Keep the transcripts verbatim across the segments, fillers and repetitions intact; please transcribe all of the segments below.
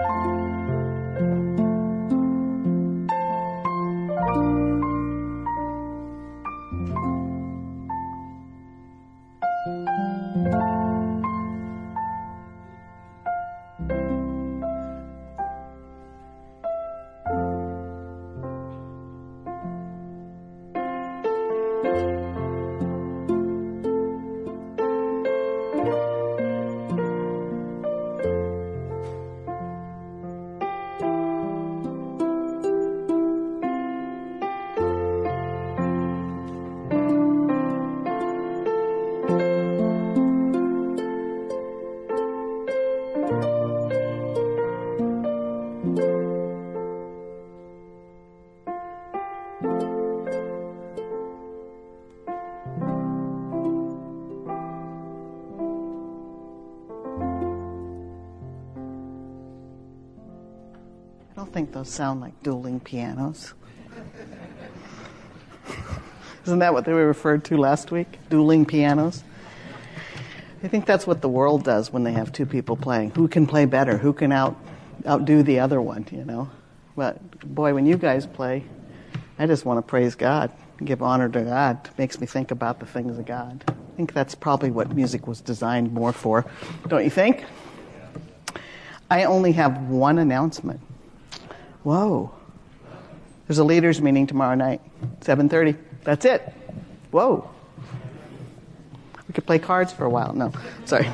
I don't think those sound like dueling pianos. Isn't that what they were referred to last week? Dueling pianos? I think that's what the world does when they have two people playing. Who can play better? Who can out outdo the other one, you know? But, boy, when you guys play, I just want to praise God, give honor to God. It makes me think about the things of God. I think that's probably what music was designed more for. Don't you think? I only have one announcement. Whoa. There's a leaders meeting tomorrow night, seven thirty. That's it. Whoa. We could play cards for a while. No, sorry.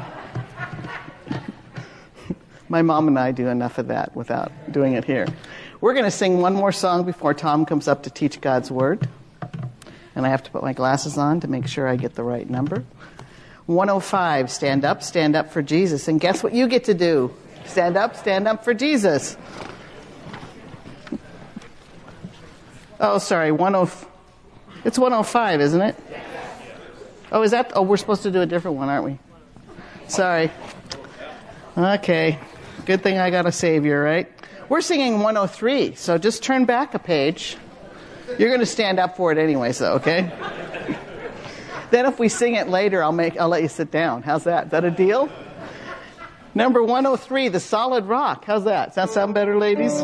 My mom and I do enough of that without doing it here. We're going to sing one more song before Tom comes up to teach God's Word. And I have to put my glasses on to make sure I get the right number. one oh five, stand up, stand up for Jesus. And guess what you get to do? Stand up, stand up for Jesus. Oh, sorry, ten, it's one oh five, isn't it? Oh, is that? Oh, we're supposed to do a different one, aren't we? Sorry. Okay. Good thing I got a savior, right? We're singing one oh three, so just turn back a page. You're going to stand up for it anyway, so okay? Then if we sing it later, I'll make I'll let you sit down. How's that? Is that a deal? Number one oh three, The Solid Rock. How's that? Does that sound better, ladies?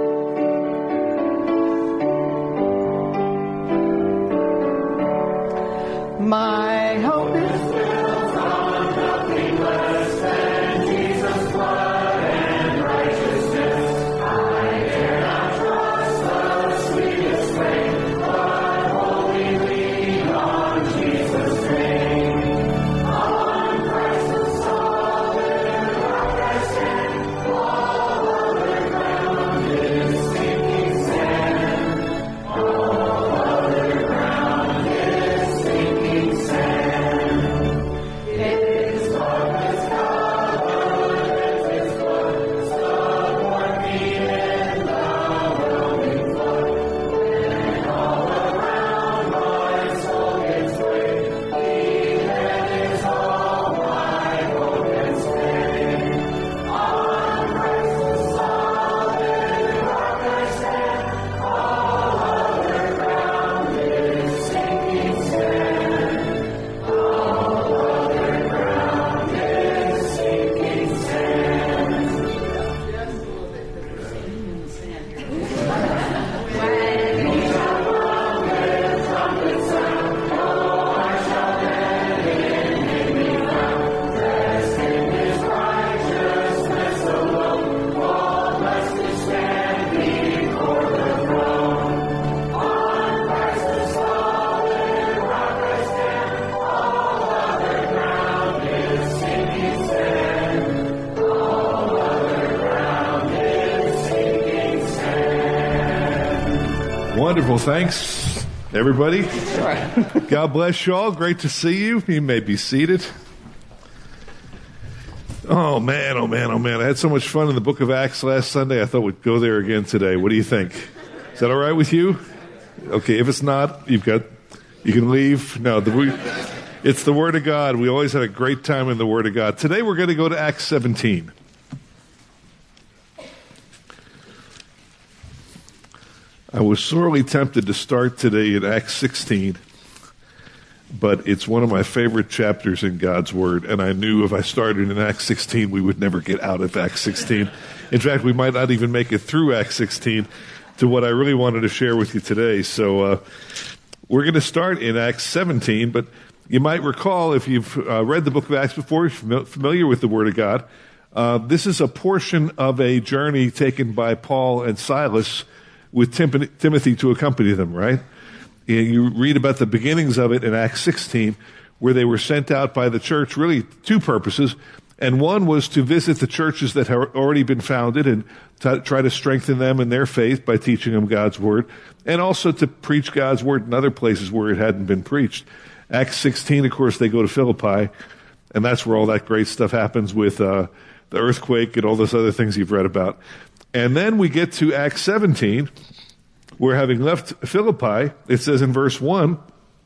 My hope is built on nothing less than Jesus' blood and righteousness. I dare not trust the sweetest way, but wholly lean on Jesus' name. On Christ the solid rock I stand, all other ground is sinking sand. All other ground is sinking sand. His love has covered, His blood support me in the whelming flood. When all around my soul gives way, He then is all my hope and stay. On Christ the solid rock I stand, all other ground is sinking sand. All other ground is sinking sand. When He shall come with trumpet sound, oh, I shall then in Him be found, dressed in His righteousness alone. Oh, blessed to stand before the throne. On Christ the solid rock I stand, all other ground is sinking sand. All other ground is sinking sand. Wonderful. Thanks, everybody. God bless you all. Great to see you. You may be seated. Oh, man, oh, man, oh, man. I had so much fun in the book of Acts last Sunday. I thought we'd go there again today. What do you think? Is that all right with you? Okay, if it's not, you've got, you can leave. No, the, we, it's the Word of God. We always had a great time in the Word of God. Today we're going to go to Acts seventeen. I was sorely tempted to start today at Acts sixteen, but it's one of my favorite chapters in God's Word, and I knew if I started in Acts sixteen, we would never get out of Acts sixteen. In fact, we might not even make it through Acts sixteen to what I really wanted to share with you today. So uh, we're going to start in Acts seventeen, but you might recall, if you've uh, read the book of Acts before, you're familiar with the Word of God, uh, this is a portion of a journey taken by Paul and Silas with Tim- Timothy to accompany them, right? And you read about the beginnings of it in Acts sixteen, where they were sent out by the church, really two purposes. And one was to visit the churches that had already been founded and to try to strengthen them in their faith by teaching them God's Word, and also to preach God's Word in other places where it hadn't been preached. Acts sixteen, of course, they go to Philippi, and that's where all that great stuff happens with uh, the earthquake and all those other things you've read about. And then we get to Acts seventeen, where having left Philippi, it says in verse one,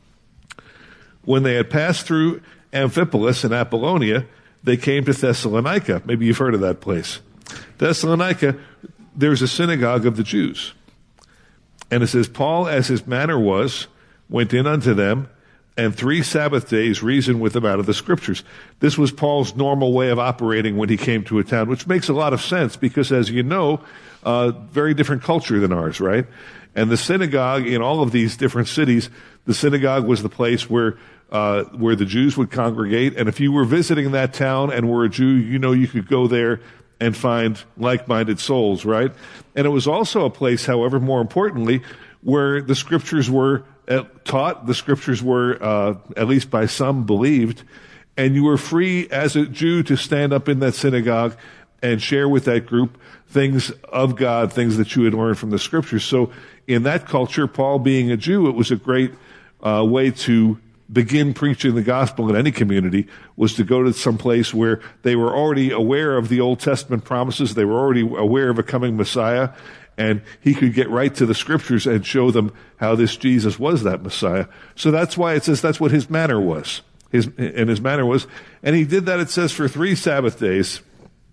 when they had passed through Amphipolis and Apollonia, they came to Thessalonica. Maybe you've heard of that place. Thessalonica, there's a synagogue of the Jews. And it says, Paul, as his manner was, went in unto them, and three Sabbath days reasoned with them out of the Scriptures. This was Paul's normal way of operating when he came to a town, which makes a lot of sense because, as you know, uh, very different culture than ours, right? And the synagogue in all of these different cities, the synagogue was the place where uh, where the Jews would congregate. And if you were visiting that town and were a Jew, you know you could go there and find like-minded souls, right? And it was also a place, however, more importantly, where the Scriptures were taught, the Scriptures were, uh, at least by some, believed, and you were free as a Jew to stand up in that synagogue and share with that group things of God, things that you had learned from the Scriptures. So in that culture, Paul being a Jew, it was a great uh, way to begin preaching the gospel in any community, was to go to some place where they were already aware of the Old Testament promises, they were already aware of a coming Messiah, and he could get right to the Scriptures and show them how this Jesus was that Messiah. So that's why it says that's what his manner was. His, and his manner was, and he did that, it says, for three Sabbath days.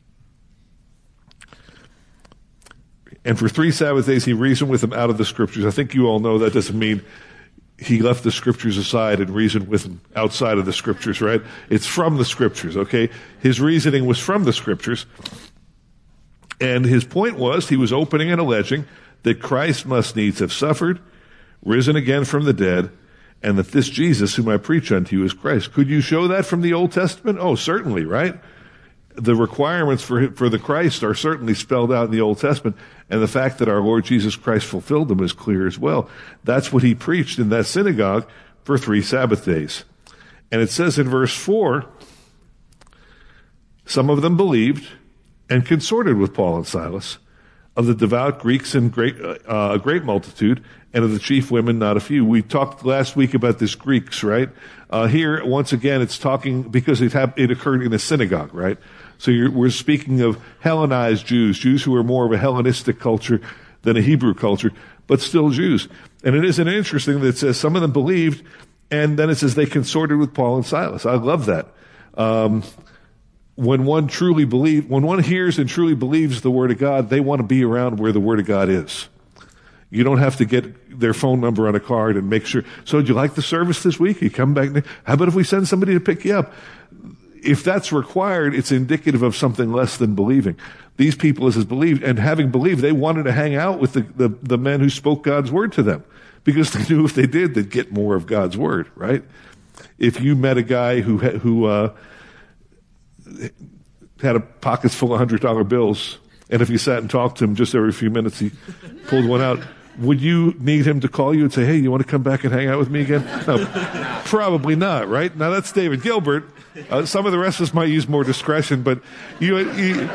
And for three Sabbath days, he reasoned with them out of the Scriptures. I think you all know that doesn't mean he left the Scriptures aside and reasoned with them outside of the Scriptures, right? It's from the Scriptures, okay? His reasoning was from the Scriptures. And his point was, he was opening and alleging that Christ must needs have suffered, risen again from the dead, and that this Jesus whom I preach unto you is Christ. Could you show that from the Old Testament? Oh, certainly, right? The requirements for for the Christ are certainly spelled out in the Old Testament, and the fact that our Lord Jesus Christ fulfilled them is clear as well. That's what he preached in that synagogue for three Sabbath days. And it says in verse four, some of them believed and consorted with Paul and Silas, of the devout Greeks and great, uh, a great multitude, and of the chief women not a few. We talked last week about this Greeks, right? Uh, here, once again, it's talking, because it, hap- it occurred in a synagogue, right? So you're, we're speaking of Hellenized Jews, Jews who are more of a Hellenistic culture than a Hebrew culture, but still Jews. And it isn't interesting that it says some of them believed, and then it says they consorted with Paul and Silas. I love that. Um, when one truly believes, when one hears and truly believes the Word of God, they want to be around where the Word of God is. You don't have to get their phone number on a card and make sure. So, do you like the service this week? You come back. How about if we send somebody to pick you up? If that's required, it's indicative of something less than believing. These people, as is believed, and having believed, they wanted to hang out with the, the, the men who spoke God's Word to them, because they knew if they did, they'd get more of God's Word, right? If you met a guy who, who, uh, had a pockets full of hundred dollar bills, and if you sat and talked to him just every few minutes, he pulled one out, would you need him to call you and say, hey, you want to come back and hang out with me again? No, probably not, right? Now, that's David Gilbert. Uh, some of the rest of us might use more discretion, but you, you,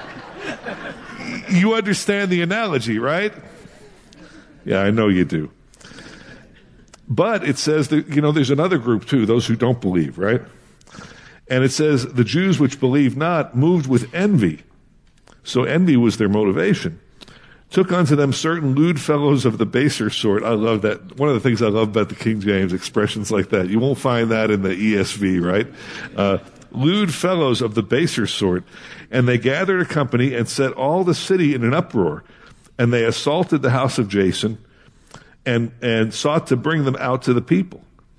you understand the analogy, right? Yeah, I know you do. But it says that, you know, there's another group too, those who don't believe, right? And it says, the Jews which believe not, moved with envy. So envy was their motivation. Took unto them certain lewd fellows of the baser sort. I love that. One of the things I love about the King James, expressions like that. You won't find that in the E S V, right? Uh, lewd fellows of the baser sort. And they gathered a company and set all the city in an uproar. And they assaulted the house of Jason and, and sought to bring them out to the people.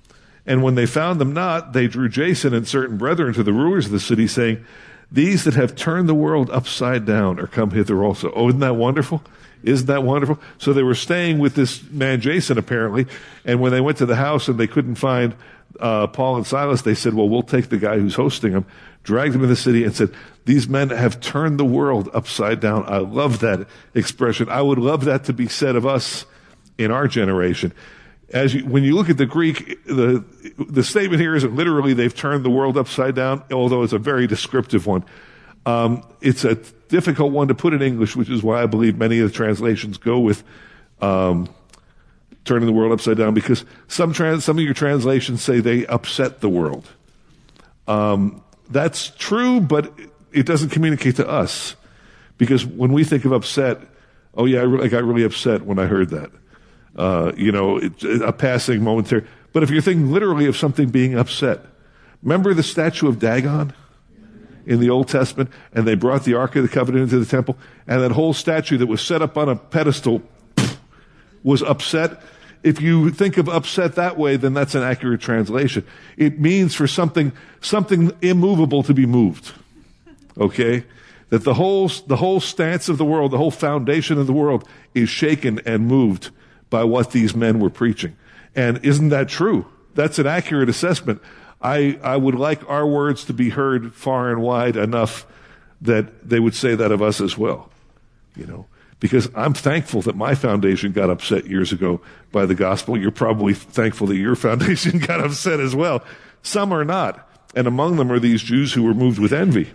And when they found them not, they drew Jason and certain brethren to the rulers of the city, saying, these that have turned the world upside down are come hither also. Oh, isn't that wonderful? Isn't that wonderful? So they were staying with this man Jason, apparently, and when they went to the house and they couldn't find uh, Paul and Silas, they said, well, we'll take the guy who's hosting them, dragged him in the city, and said, these men have turned the world upside down. I love that expression. I would love that to be said of us in our generation. As you, when you look at the Greek, the the statement here isn't literally they've turned the world upside down, although it's a very descriptive one. Um, it's a difficult one to put in English, which is why I believe many of the translations go with um, turning the world upside down, because some trans, some of your translations say they upset the world. Um, that's true, but it doesn't communicate to us, because when we think of upset, oh yeah, I, re- I got really upset when I heard that. Uh, you know, it, a passing momentary. But if you're thinking literally of something being upset, remember the statue of Dagon in the Old Testament, and they brought the Ark of the Covenant into the temple, and that whole statue that was set up on a pedestal was upset. If you think of upset that way, then that's an accurate translation. It means for something, something immovable to be moved. Okay? That the whole, the whole stance of the world, the whole foundation of the world is shaken and moved by what these men were preaching. And isn't that true? That's an accurate assessment. I, I would like our words to be heard far and wide enough that they would say that of us as well. You know, because I'm thankful that my foundation got upset years ago by the gospel. You're probably thankful that your foundation got upset as well. Some are not. And among them are these Jews who were moved with envy.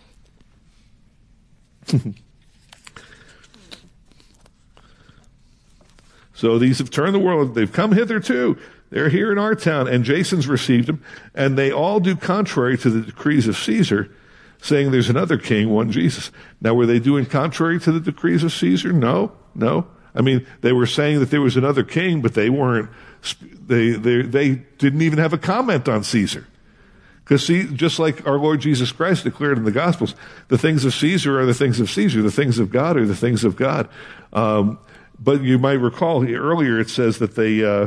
So these have turned the world. They've come hither too. They're here in our town. And Jason's received them. And they all do contrary to the decrees of Caesar, saying there's another king, one Jesus. Now, were they doing contrary to the decrees of Caesar? No, no. I mean, they were saying that there was another king, but they weren't, they, they, they didn't even have a comment on Caesar. Because see, just like our Lord Jesus Christ declared in the Gospels, the things of Caesar are the things of Caesar. The things of God are the things of God. Um, But you might recall earlier it says that they uh,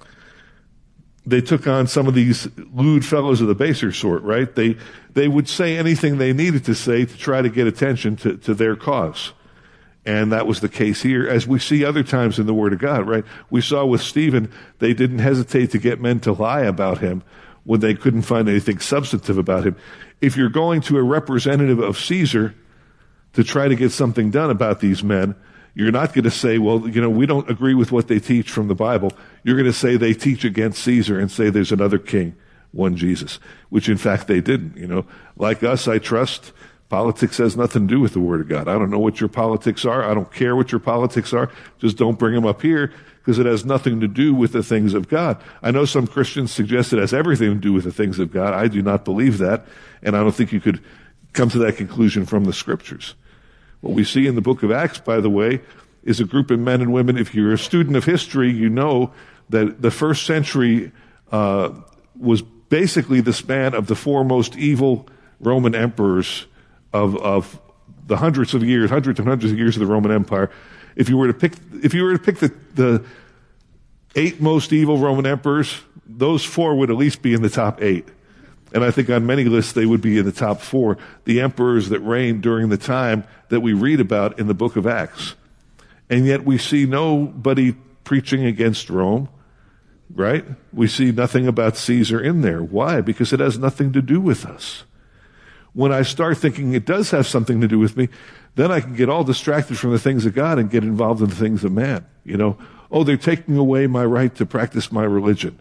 they took on some of these lewd fellows of the baser sort, right? They they would say anything they needed to say to try to get attention to, to their cause. And that was the case here, as we see other times in the Word of God, right? We saw with Stephen, they didn't hesitate to get men to lie about him when they couldn't find anything substantive about him. If you're going to a representative of Caesar to try to get something done about these men, you're not going to say, well, you know, we don't agree with what they teach from the Bible. You're going to say they teach against Caesar and say there's another king, one Jesus, which in fact they didn't, you know. Like us, I trust politics has nothing to do with the Word of God. I don't know what your politics are. I don't care what your politics are. Just don't bring them up here because it has nothing to do with the things of God. I know some Christians suggest it has everything to do with the things of God. I do not believe that, and I don't think you could come to that conclusion from the Scriptures. What we see in the book of Acts, by the way, is a group of men and women. If you're a student of history, you know that the first century uh, was basically the span of the four most evil Roman emperors of, of the hundreds of years, hundreds and hundreds of years of the Roman Empire. If you were to pick, if you were to pick the, the eight most evil Roman emperors, those four would at least be in the top eight. And I think on many lists they would be in the top four, the emperors that reigned during the time that we read about in the book of Acts. And yet we see nobody preaching against Rome, right? We see nothing about Caesar in there. Why? Because it has nothing to do with us. When I start thinking it does have something to do with me, then I can get all distracted from the things of God and get involved in the things of man. You know, oh, they're taking away my right to practice my religion.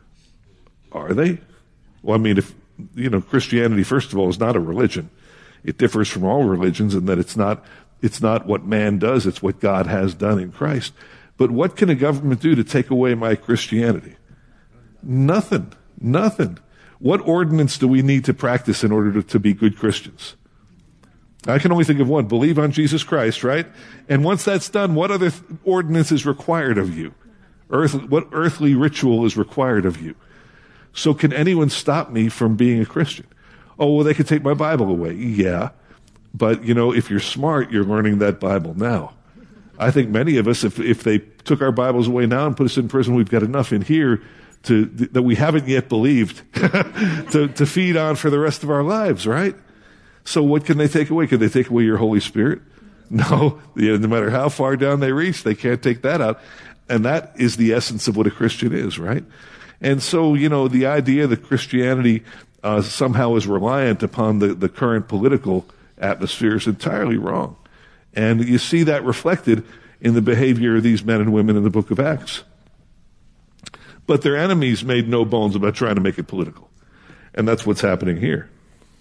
Are they? Well, I mean, if, you know, Christianity, first of all, is not a religion. It differs from all religions in that it's not, it's not what man does, it's what God has done in Christ. But what can a government do to take away my Christianity? Nothing. Nothing. What ordinance do we need to practice in order to, to be good Christians? I can only think of one. Believe on Jesus Christ, right? And once that's done, what other th- ordinance is required of you? Earth, what earthly ritual is required of you? So can anyone stop me from being a Christian? Oh, well, they could take my Bible away. Yeah. But, you know, if you're smart, you're learning that Bible now. I think many of us, if, if they took our Bibles away now and put us in prison, we've got enough in here to that we haven't yet believed to, to feed on for the rest of our lives, right? So what can they take away? Can they take away your Holy Spirit? No. You know, no matter how far down they reach, they can't take that out. And that is the essence of what a Christian is, right? And so, you know, the idea that Christianity uh, somehow is reliant upon the, the current political atmosphere is entirely wrong. And you see that reflected in the behavior of these men and women in the book of Acts. But their enemies made no bones about trying to make it political. And that's what's happening here.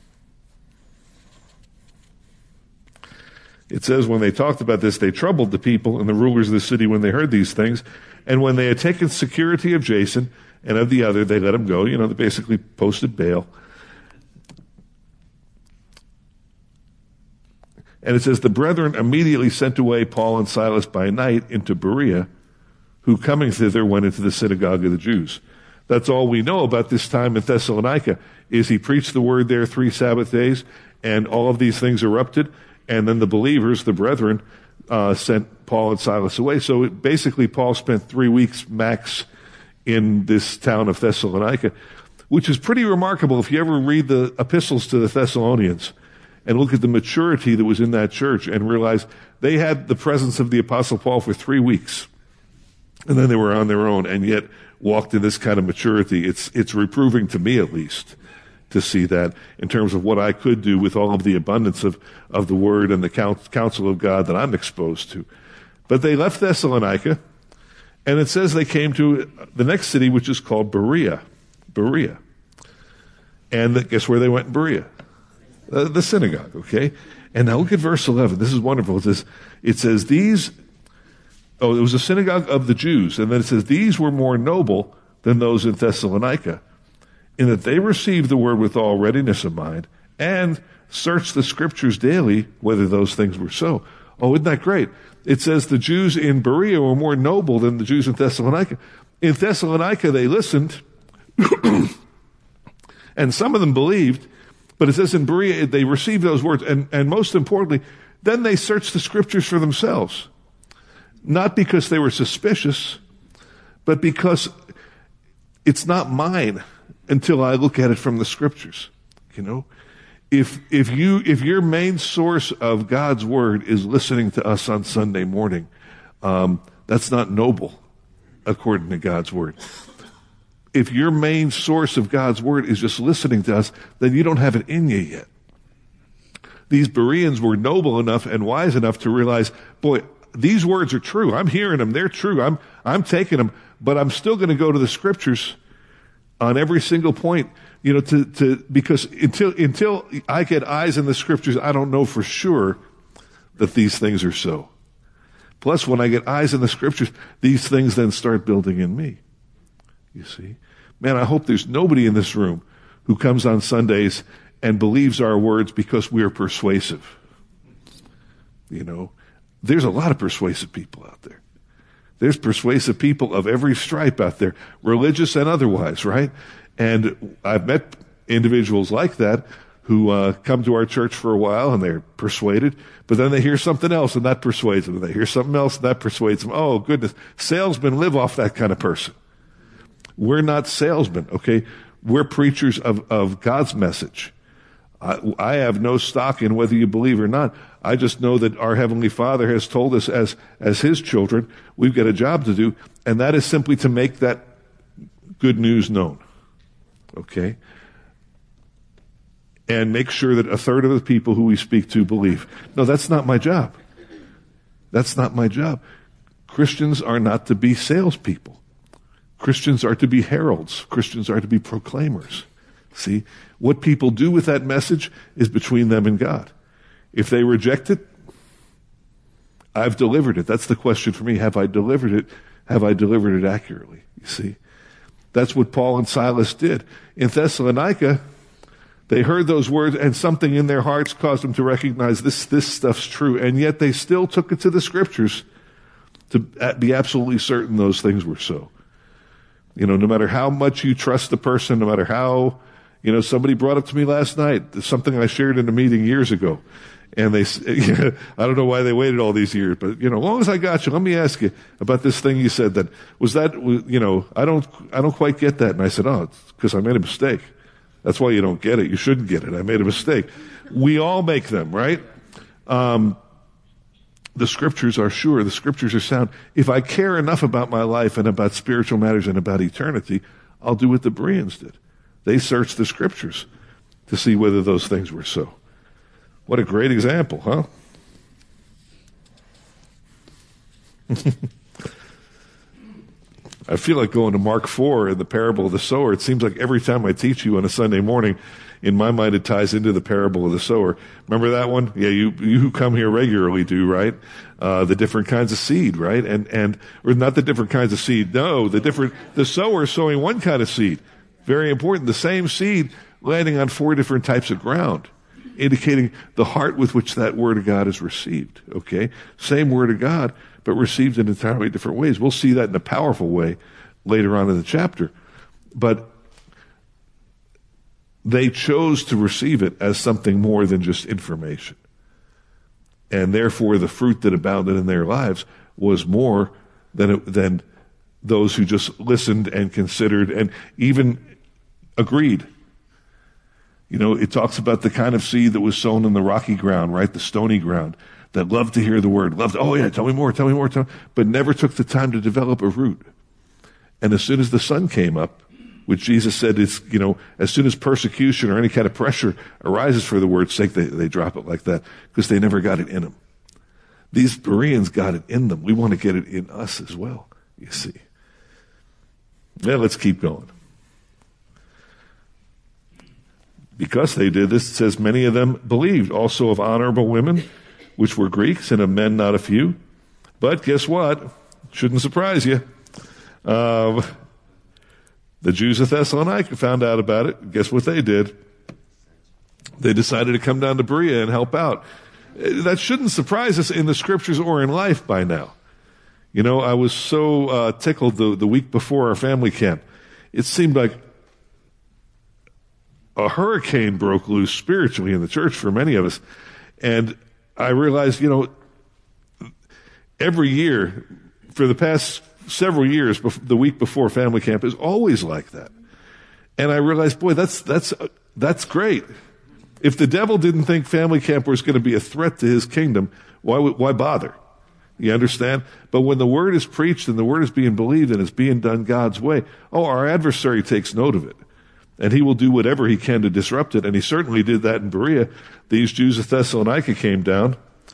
It says, when they talked about this, they troubled the people and the rulers of the city when they heard these things. And when they had taken security of Jason and of the other, they let him go. You know, they basically posted bail. And it says, the brethren immediately sent away Paul and Silas by night into Berea, who coming thither went into the synagogue of the Jews. That's all we know about this time in Thessalonica, is he preached the word there three Sabbath days, and all of these things erupted, and then the believers, the brethren, uh, sent Paul and Silas away. So it, basically Paul spent three weeks max in this town of Thessalonica, which is pretty remarkable if you ever read the epistles to the Thessalonians and look at the maturity that was in that church and realize they had the presence of the Apostle Paul for three weeks. And then they were on their own and yet walked in this kind of maturity. It's, it's reproving to me at least to see that in terms of what I could do with all of the abundance of, of the word and the counsel of God that I'm exposed to. But they left Thessalonica, and it says they came to the next city, which is called Berea. Berea. And guess where they went in Berea? Uh, the synagogue, okay? And now look at verse eleven. This is wonderful. It says, it says these, oh, it was a synagogue of the Jews. And then it says, these were more noble than those in Thessalonica, in that they received the word with all readiness of mind and searched the scriptures daily whether those things were so. Oh, isn't that great? It says the Jews in Berea were more noble than the Jews in Thessalonica. In Thessalonica, they listened, and some of them believed, but it says in Berea, they received those words, and, and most importantly, then they searched the scriptures for themselves. Not because they were suspicious, but because it's not mine until I look at it from the scriptures. You know, if if you if your main source of God's word is listening to us on Sunday morning, um, that's not noble, according to God's word. If your main source of God's word is just listening to us, then you don't have it in you yet. These Bereans were noble enough and wise enough to realize, boy, these words are true. I'm hearing them. They're true. I'm I'm taking them, but I'm still going to go to the scriptures on every single point, you know, to, to, because until, until I get eyes in the scriptures, I don't know for sure that these things are so. Plus, when I get eyes in the scriptures, these things then start building in me. You see? Man, I hope there's nobody in this room who comes on Sundays and believes our words because we are persuasive. You know, there's a lot of persuasive people out there. There's persuasive people of every stripe out there, religious and otherwise, right? And I've met individuals like that who uh, come to our church for a while and they're persuaded, but then they hear something else and that persuades them. And they hear something else and that persuades them. Oh, goodness. Salesmen live off that kind of person. We're not salesmen, okay? We're preachers of, of God's message. I, I have no stock in whether you believe or not. I just know that our Heavenly Father has told us as, as His children, we've got a job to do, and that is simply to make that good news known. Okay? And make sure that a third of the people who we speak to believe. No, that's not my job. That's not my job. Christians are not to be salespeople. Christians are to be heralds. Christians are to be proclaimers. See? What people do with that message is between them and God. If they reject it, I've delivered it. That's the question for me. Have I delivered it? Have I delivered it accurately? You see? That's what Paul and Silas did. In Thessalonica, they heard those words and something in their hearts caused them to recognize this, this stuff's true. And yet they still took it to the scriptures to be absolutely certain those things were so. You know, no matter how much you trust the person, no matter how You know, somebody brought up to me last night something I shared in a meeting years ago. And they, I don't know why they waited all these years, but, you know, as long as I got you, let me ask you about this thing you said that, was that, you know, I don't, I don't quite get that. And I said, oh, it's because I made a mistake. That's why you don't get it. You shouldn't get it. I made a mistake. We all make them, right? Um, the scriptures are sure. The scriptures are sound. If I care enough about my life and about spiritual matters and about eternity, I'll do what the Bereans did. They searched the scriptures to see whether those things were so. What a great example, huh? I feel like going to Mark four in the parable of the sower. It seems like every time I teach you on a Sunday morning, in my mind it ties into the parable of the sower. Remember that one? Yeah, you you who come here regularly do, right? Uh, the different kinds of seed, right? And and or not the different kinds of seed. No, the different the sower sowing one kind of seed. Very important. The same seed landing on four different types of ground, indicating the heart with which that word of God is received. Okay? Same word of God, but received in entirely different ways. We'll see that in a powerful way later on in the chapter. But they chose to receive it as something more than just information. And therefore, the fruit that abounded in their lives was more than it, than those who just listened and considered and even agreed. You know, it talks about the kind of seed that was sown in the rocky ground, right? The stony ground, that loved to hear the word, loved, oh yeah, tell me more, tell me more, tell me, but never took the time to develop a root. And as soon as the sun came up, which Jesus said is, you know, as soon as persecution or any kind of pressure arises for the word's sake, they, they drop it like that because they never got it in them. These Bereans got it in them. We want to get it in us as well, you see. Yeah, let's keep going. Because they did this, it says many of them believed, also of honorable women, which were Greeks, and of men not a few. But guess what? Shouldn't surprise you. Um, the Jews of Thessalonica found out about it. Guess what they did? They decided to come down to Berea and help out. That shouldn't surprise us in the scriptures or in life by now. You know, I was so uh, tickled the, the week before our family camp. It seemed like a hurricane broke loose spiritually in the church for many of us. And I realized, you know, every year, for the past several years, the week before family camp is always like that. And I realized, boy, that's, that's, that's great. If the devil didn't think family camp was going to be a threat to his kingdom, why, why bother? You understand? But when the word is preached and the word is being believed and it's being done God's way, oh, our adversary takes note of it. And he will do whatever he can to disrupt it. And he certainly did that in Berea. These Jews of Thessalonica came down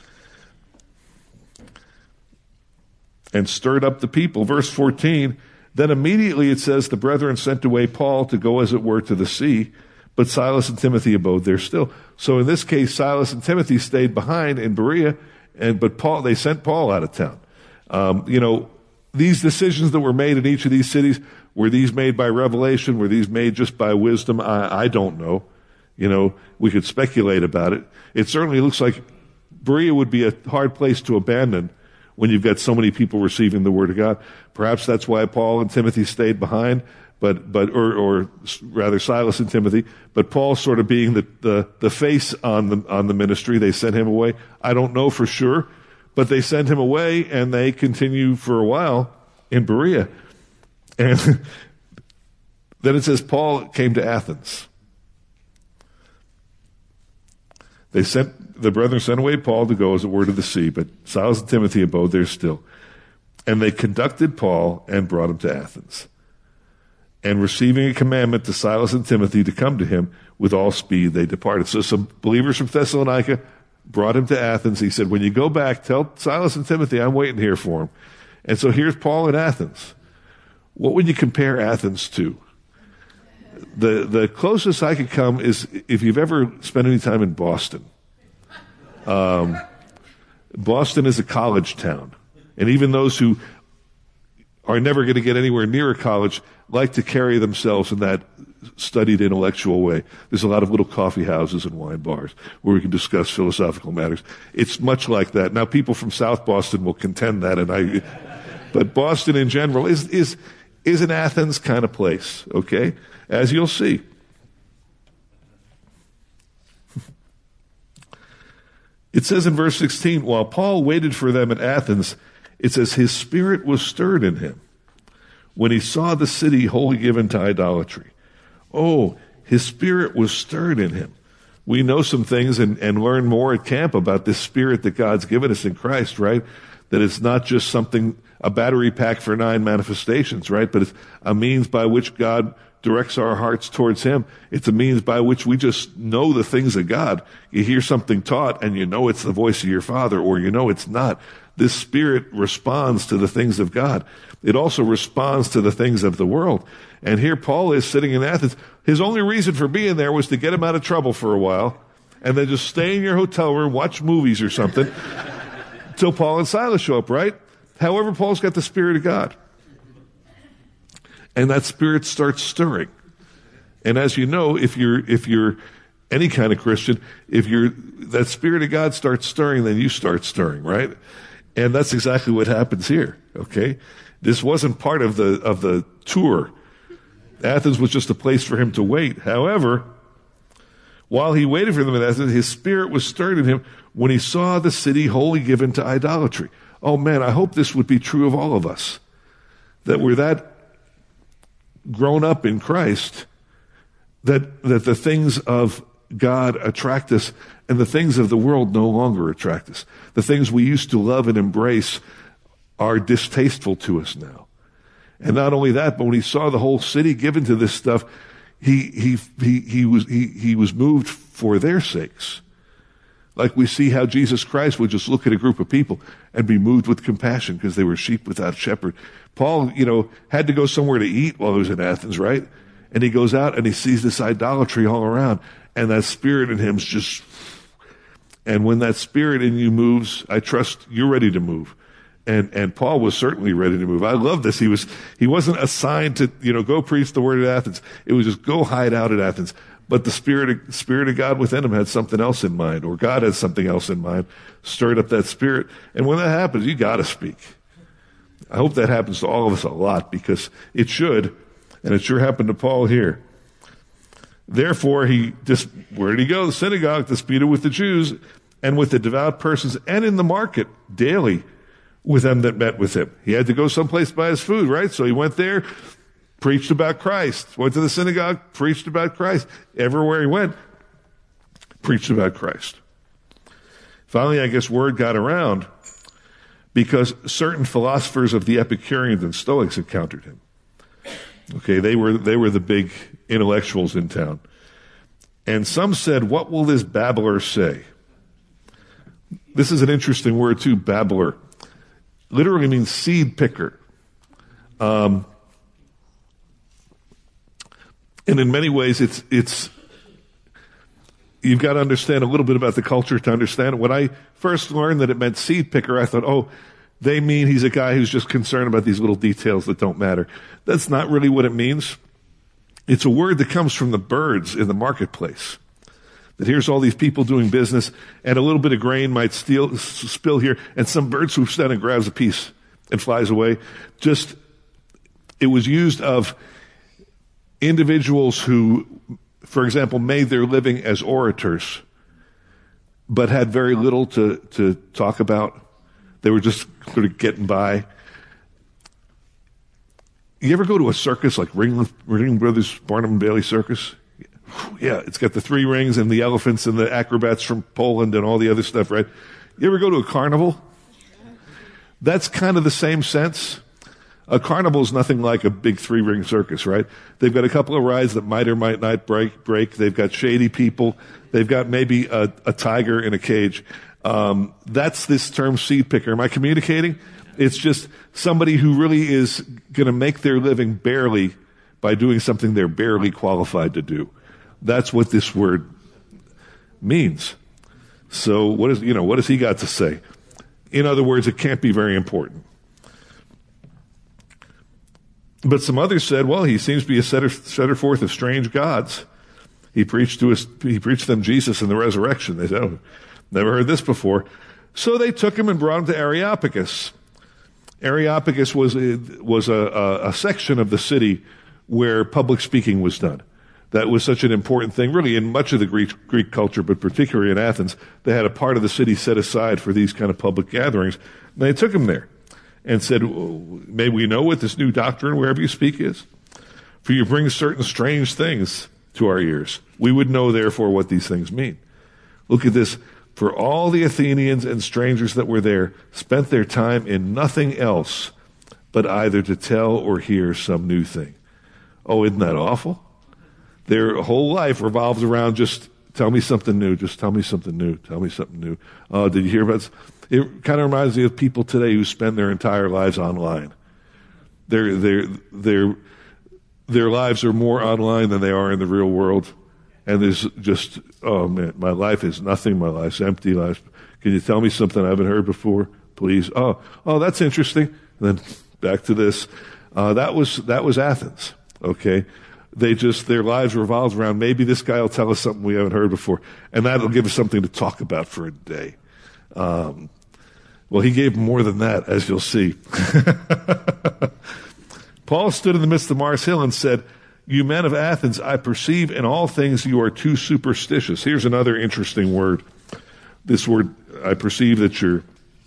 and stirred up the people. Verse fourteen, then immediately it says, the brethren sent away Paul to go, as it were, to the sea, but Silas and Timothy abode there still. So in this case, Silas and Timothy stayed behind in Berea, and but Paul, they sent Paul out of town. Um, you know, these decisions that were made in each of these cities, were these made by revelation? Were these made just by wisdom? I, I don't know. You know, we could speculate about it. It certainly looks like Berea would be a hard place to abandon when you've got so many people receiving the word of God. Perhaps that's why Paul and Timothy stayed behind, but, but, or, or rather Silas and Timothy, but Paul sort of being the, the, the face on the, on the ministry, they sent him away. I don't know for sure, but they sent him away and they continue for a while in Berea. And then it says Paul came to Athens. They sent, the brethren sent away Paul to go, as it were, to the sea, but Silas and Timothy abode there still. And they conducted Paul and brought him to Athens. And receiving a commandment to Silas and Timothy to come to him, with all speed they departed. So some believers from Thessalonica brought him to Athens. He said, when you go back, tell Silas and Timothy I'm waiting here for him. And so here's Paul in Athens. What would you compare Athens to? The the closest I could come is if you've ever spent any time in Boston. Um, Boston is a college town. And even those who are never going to get anywhere near a college like to carry themselves in that studied intellectual way. There's a lot of little coffee houses and wine bars where we can discuss philosophical matters. It's much like that. Now, people from South Boston will contend that, and I, but Boston in general is is is an Athens kind of place, okay? As you'll see. It says in verse sixteen, while Paul waited for them at Athens, it says his spirit was stirred in him when he saw the city wholly given to idolatry. Oh, his spirit was stirred in him. We know some things and, and learn more at camp about this spirit that God's given us in Christ, right? That it's not just something, a battery pack for nine manifestations, right? But it's a means by which God directs our hearts towards him. It's a means by which we just know the things of God. You hear something taught and you know it's the voice of your Father, or you know it's not. This spirit responds to the things of God. It also responds to the things of the world. And here Paul is sitting in Athens. His only reason for being there was to get him out of trouble for a while and then just stay in your hotel room, watch movies or something until Paul and Silas show up, right? However, Paul's got the Spirit of God. And that Spirit starts stirring. And as you know, if you're, if you're any kind of Christian, if you're, that Spirit of God starts stirring, then you start stirring, right? And that's exactly what happens here, okay? This wasn't part of the, of the tour. Athens was just a place for him to wait. However, while he waited for them in Athens, his spirit was stirred in him when he saw the city wholly given to idolatry. Oh man, I hope this would be true of all of us. That we're that grown up in Christ that, that the things of God attract us and the things of the world no longer attract us. The things we used to love and embrace are distasteful to us now. And not only that, but when he saw the whole city given to this stuff, he, he, he, he was, he, he was moved for their sakes. Like we see how Jesus Christ would just look at a group of people and be moved with compassion because they were sheep without shepherd. Paul, you know, had to go somewhere to eat while he was in Athens, right? And he goes out and he sees this idolatry all around. And that spirit in him's just, and when that spirit in you moves, I trust you're ready to move. And, and Paul was certainly ready to move. I love this. He was, he wasn't assigned to, you know, go preach the word at Athens. It was just go hide out at Athens. But the spirit of, spirit of God within him had something else in mind, or God had something else in mind, stirred up that spirit. And when that happens, you gotta speak. I hope that happens to all of us a lot, because it should, and it sure happened to Paul here. Therefore, he just, where did he go? The synagogue, disputed with the Jews and with the devout persons, and in the market daily with them that met with him. He had to go someplace to buy his food, right? So he went there, preached about Christ, went to the synagogue, preached about Christ. Everywhere he went, preached about Christ. Finally, I guess word got around because certain philosophers of the Epicureans and Stoics encountered him. Okay, they were, they were the big intellectuals in town. And some said, what will this babbler say? This is an interesting word too, babbler. Literally means seed picker. Um, and in many ways, it's, it's, you've got to understand a little bit about the culture to understand it. When I first learned that it meant seed picker, I thought, oh, they mean he's a guy who's just concerned about these little details that don't matter. That's not really what it means. It's a word that comes from the birds in the marketplace. That here's all these people doing business, and a little bit of grain might steal, spill here, and some bird swoops down and grabs a piece and flies away. Just, it was used of individuals who, for example, made their living as orators, but had very little to, to talk about. They were just sort of getting by. You ever go to a circus like Ring, Ring Brothers Barnum and Bailey Circus? Yeah, it's got the three rings and the elephants and the acrobats from Poland and all the other stuff, right? You ever go to a carnival? That's kind of the same sense. A carnival is nothing like a big three-ring circus, right? They've got a couple of rides that might or might not break. break. They've got shady people. They've got maybe a, a tiger in a cage. Um, that's this term seed picker. Am I communicating? It's just somebody who really is going to make their living barely by doing something they're barely qualified to do. That's what this word means. So what is, you know, what has he got to say? In other words, it can't be very important. But some others said, well, he seems to be a setter, setter forth of strange gods. He preached to us, he preached them Jesus and the resurrection. They said, oh, never heard this before. So they took him and brought him to Areopagus. Areopagus was, was a, a, a section of the city where public speaking was done. that was such an important thing, really in much of the Greek, Greek culture, but particularly in Athens. They had a part of the city set aside for these kind of public gatherings. And they took him there and said, may we know what this new doctrine wherever you speak is? For you bring certain strange things to our ears. We would know, therefore, what these things mean. Look at this. For all the Athenians and strangers that were there spent their time in nothing else but either to tell or hear some new thing. Oh, isn't that awful? Their whole life revolves around just tell me something new, just tell me something new, tell me something new. Oh, did you hear about this? It kind of reminds me of people today who spend their entire lives online. Their, their, their, their lives are more online than they are in the real world. And there's just, oh man, my life is nothing, my life's empty. Life. Can you tell me something I haven't heard before, please? Oh, oh, that's interesting. And then back to this. Uh, that was, that was Athens, okay? They just, their lives revolve around, maybe this guy will tell us something we haven't heard before, and that'll give us something to talk about for a day. Um, well, he gave more than that, as you'll see. Paul stood in the midst of Mars Hill and said, you men of Athens, I perceive in all things you are too superstitious. Here's another interesting word. This word, I perceive that you're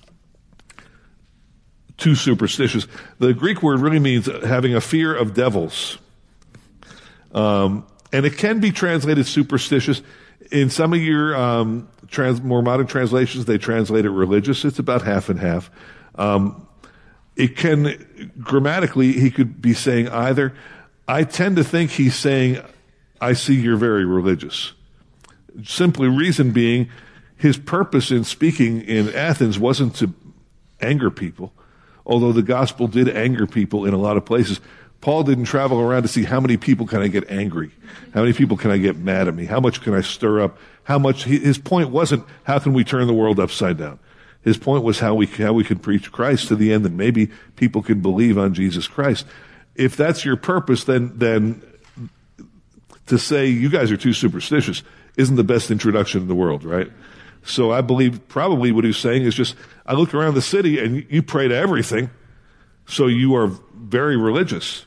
too superstitious. The Greek word really means having a fear of devils. Um, and it can be translated superstitious. In some of your um, trans, more modern translations, they translate it religious. It's about half and half. Um, it can, grammatically, he could be saying either, I tend to think he's saying, I see you're very religious. Simply reason being, his purpose in speaking in Athens wasn't to anger people, although the gospel did anger people in a lot of places. Paul didn't travel around to see how many people can I get angry? How many people can I get mad at me? How much can I stir up? How much, his point wasn't, how can we turn the world upside down? His point was how we, how we could preach Christ to the end that maybe people could believe on Jesus Christ. If that's your purpose, then, then to say you guys are too superstitious isn't the best introduction in the world, right? So I believe probably what he's saying is just, I look around the city and you pray to everything, so you are very religious.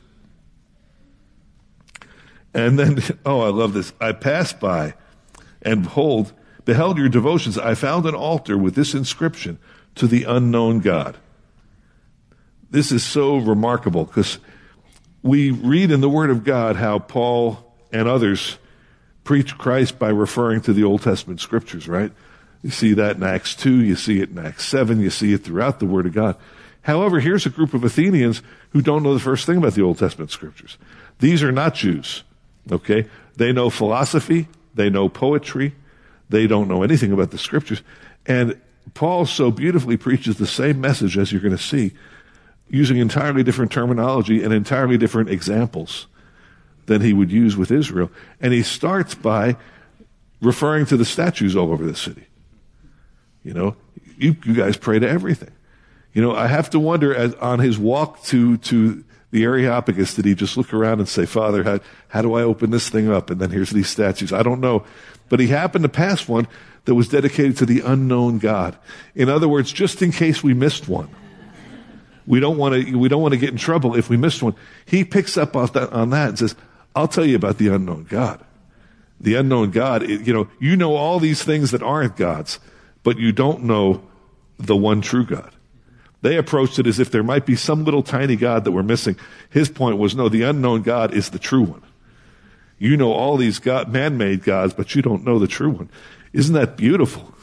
And then, oh, I love this. I passed by and behold, beheld your devotions. I found an altar with this inscription, to the unknown God. This is so remarkable because we read in the Word of God how Paul and others preach Christ by referring to the Old Testament scriptures, right? You see that in Acts two, you see it in Acts seven, you see it throughout the Word of God. However, here's a group of Athenians who don't know the first thing about the Old Testament scriptures. These are not Jews, okay? They know philosophy, they know poetry, they don't know anything about the scriptures. And Paul so beautifully preaches the same message, as you're going to see, using entirely different terminology and entirely different examples than he would use with Israel. And he starts by referring to the statues all over the city. You know, you, you guys pray to everything. You know, I have to wonder, as on his walk to, to the Areopagus, did he just look around and say, Father, how, how do I open this thing up? And then here's these statues. I don't know. But he happened to pass one that was dedicated to the unknown God. In other words, just in case we missed one. We don't want to, we don't want to get in trouble if we missed one. He picks up on that, on that and says, I'll tell you about the unknown God. The unknown God, it, you know, you know all these things that aren't gods, but you don't know the one true God. They approached it as if there might be some little tiny God that we're missing. His point was, no, the unknown God is the true one. You know all these God, man-made gods, but you don't know the true one. Isn't that beautiful?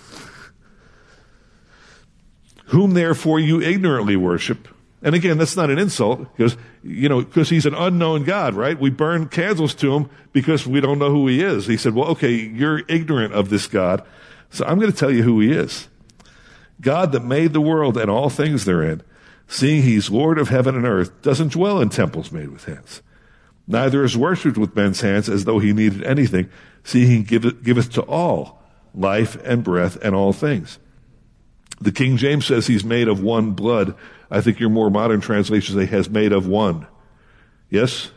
Whom therefore you ignorantly worship. And again, that's not an insult, because, you know, because he's an unknown God, right? We burn candles to him because we don't know who he is. He said, well, okay, you're ignorant of this God, so I'm going to tell you who he is. God that made the world and all things therein, seeing he's Lord of heaven and earth, doesn't dwell in temples made with hands. Neither is worshipped with men's hands as though he needed anything, seeing he giveth, giveth to all life and breath and all things. The King James says he's made of one blood. I think your more modern translations say has made of one. Yes?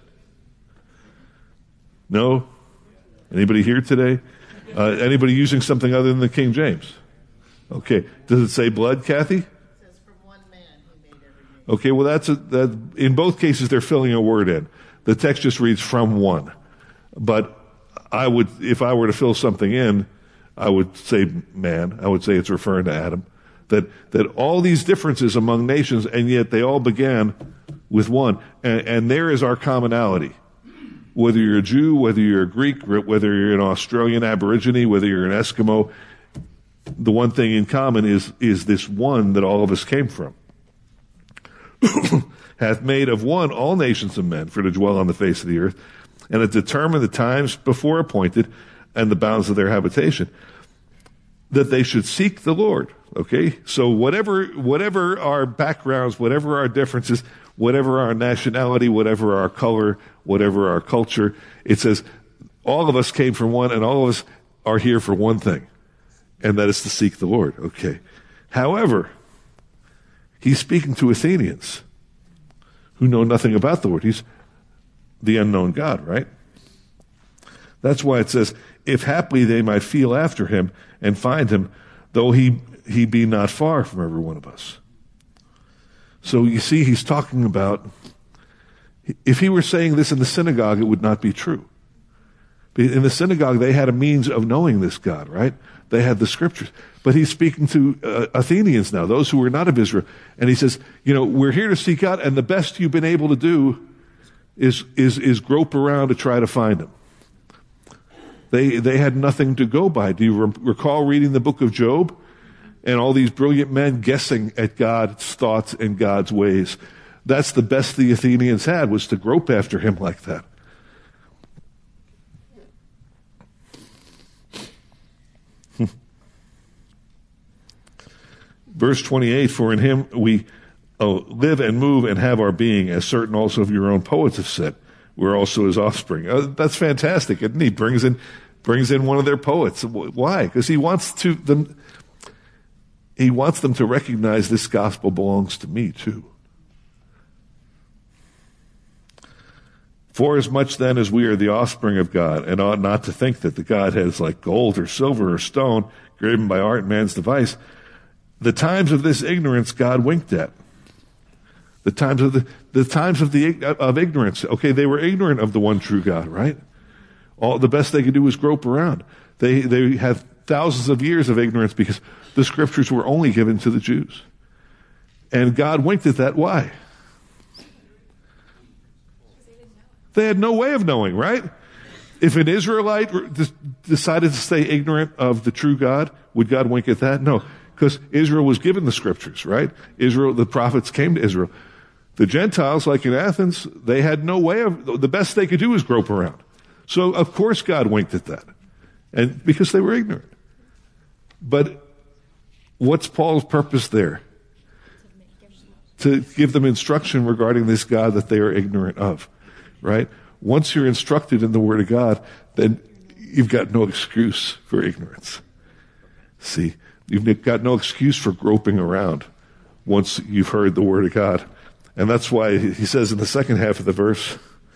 No? Anybody here today? Uh, anybody using something other than the King James? Okay. Does it say blood, Kathy? It says from one man he made every nation. Okay, well that's a, that, in both cases they're filling a word in. The text just reads from one. But I would, if I were to fill something in, I would say man. I would say it's referring to Adam. That that all these differences among nations, and yet they all began with one. And, and there is our commonality. Whether you're a Jew, whether you're a Greek, whether you're an Australian Aborigine, whether you're an Eskimo, the one thing in common is is this one that all of us came from. Hath made of one all nations of men for to dwell on the face of the earth, and hath determined the times before appointed and the bounds of their habitation, that they should seek the Lord. Okay? So whatever whatever our backgrounds, whatever our differences, whatever our nationality, whatever our color, whatever our culture, it says all of us came from one, and all of us are here for one thing, and that is to seek the Lord. Okay. However, he's speaking to Athenians who know nothing about the Lord. He's the unknown God, right? That's why it says, if haply they might feel after him and find him, though he, he be not far from every one of us. So you see, he's talking about, if he were saying this in the synagogue, it would not be true. In the synagogue, they had a means of knowing this God, right? They had the scriptures. But he's speaking to uh, Athenians now, those who were not of Israel. And he says, you know, we're here to seek God, and the best you've been able to do is is is grope around to try to find him. They they had nothing to go by. Do you re- recall reading the book of Job? And all these brilliant men guessing at God's thoughts and God's ways. That's the best the Athenians had, was to grope after him like that. Verse twenty-eight, for in him we oh, live and move and have our being, as certain also of your own poets have said. We're also his offspring. Uh, that's fantastic, isn't he? Brings in, brings in one of their poets. Why? Because he wants to them... He wants them to recognize this gospel belongs to me too. For as much then as we are the offspring of God, and ought not to think that the Godhead is like gold or silver or stone, graven by art and man's device, the times of this ignorance God winked at. The times of the, the times of the of ignorance. Okay, they were ignorant of the one true God, right? All the best they could do was grope around. They they had thousands of years of ignorance because the scriptures were only given to the Jews. And God winked at that. Why? They had no way of knowing, right? If an Israelite decided to stay ignorant of the true God, would God wink at that? No, because Israel was given the scriptures, right? Israel, the prophets came to Israel. The Gentiles, like in Athens, they had no way of, the best they could do was grope around. So, of course, God winked at that. And because they were ignorant. But what's Paul's purpose there? To give them instruction regarding this God that they are ignorant of, right? Once you're instructed in the Word of God, then you've got no excuse for ignorance. See, you've got no excuse for groping around once you've heard the Word of God. And that's why he says in the second half of the verse,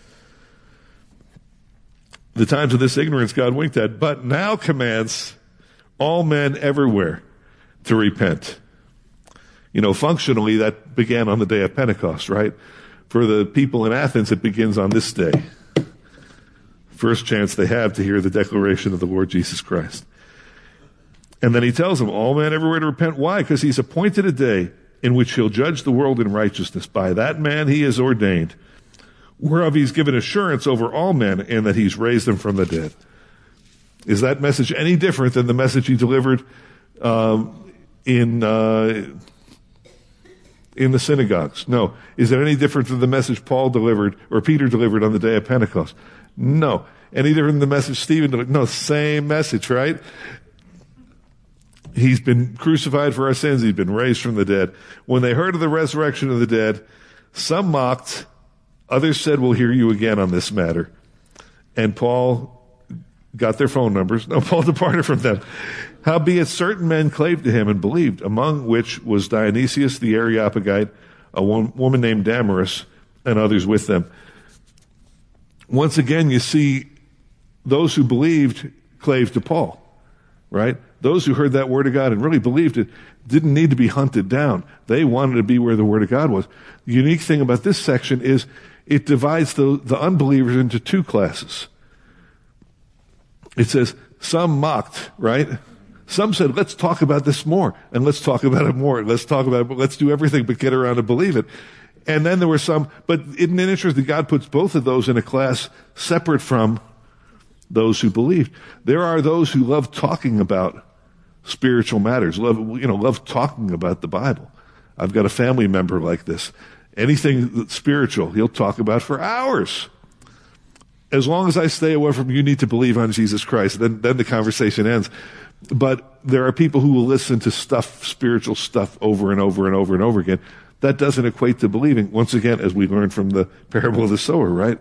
the times of this ignorance God winked at, but now commands all men everywhere to repent. You know, functionally, that began on the day of Pentecost, right? For the people in Athens, it begins on this day. First chance they have to hear the declaration of the Lord Jesus Christ. And then he tells them, all men everywhere to repent. Why? Because he's appointed a day in which he'll judge the world in righteousness. By that man he is ordained, whereof he's given assurance over all men, and that he's raised them from the dead. Is that message any different than the message he delivered um, in uh, in the synagogues? No. Is it any different than the message Paul delivered or Peter delivered on the day of Pentecost? No. Any different than the message Stephen delivered? No. Same message, right? He's been crucified for our sins. He's been raised from the dead. When they heard of the resurrection of the dead, some mocked. Others said, we'll hear you again on this matter. And Paul got their phone numbers. No, Paul departed from them. Howbeit certain men clave to him and believed, among which was Dionysius the Areopagite, a woman named Damaris, and others with them. Once again, you see those who believed clave to Paul, right? Those who heard that word of God and really believed it didn't need to be hunted down. They wanted to be where the word of God was. The unique thing about this section is it divides the, the unbelievers into two classes. it says, some mocked, right? Some said, let's talk about this more, and let's talk about it more, and let's talk about it, but let's do everything but get around to believe it. And then there were some, but isn't it interesting that God puts both of those in a class separate from those who believed? There are those who love talking about spiritual matters, love, you know, love talking about the Bible. I've got a family member like this. Anything that's spiritual, he'll talk about for hours. As long as I stay away from you need to believe on Jesus Christ, then, then the conversation ends. But there are people who will listen to stuff, spiritual stuff, over and over and over and over again. That doesn't equate to believing. Once again, as we learned from the parable of the sower, right?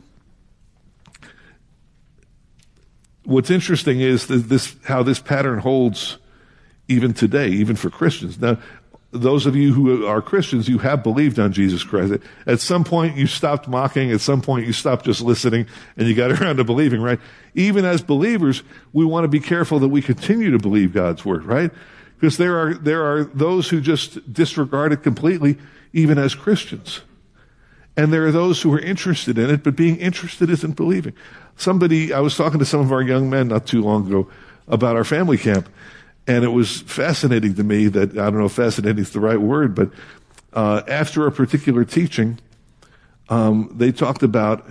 What's interesting is that this, how this pattern holds even today, even for Christians. Now, those of you who are Christians, you have believed on Jesus Christ. At some point, you stopped mocking. At some point, you stopped just listening, and you got around to believing, right? Even as believers, we want to be careful that we continue to believe God's word, right? Because there are, there are those who just disregard it completely, even as Christians. And there are those who are interested in it, but being interested isn't believing. Somebody, I was talking to some of our young men not too long ago about our family camp, and it was fascinating to me that, I don't know if fascinating is the right word, but uh, after a particular teaching, um, they talked about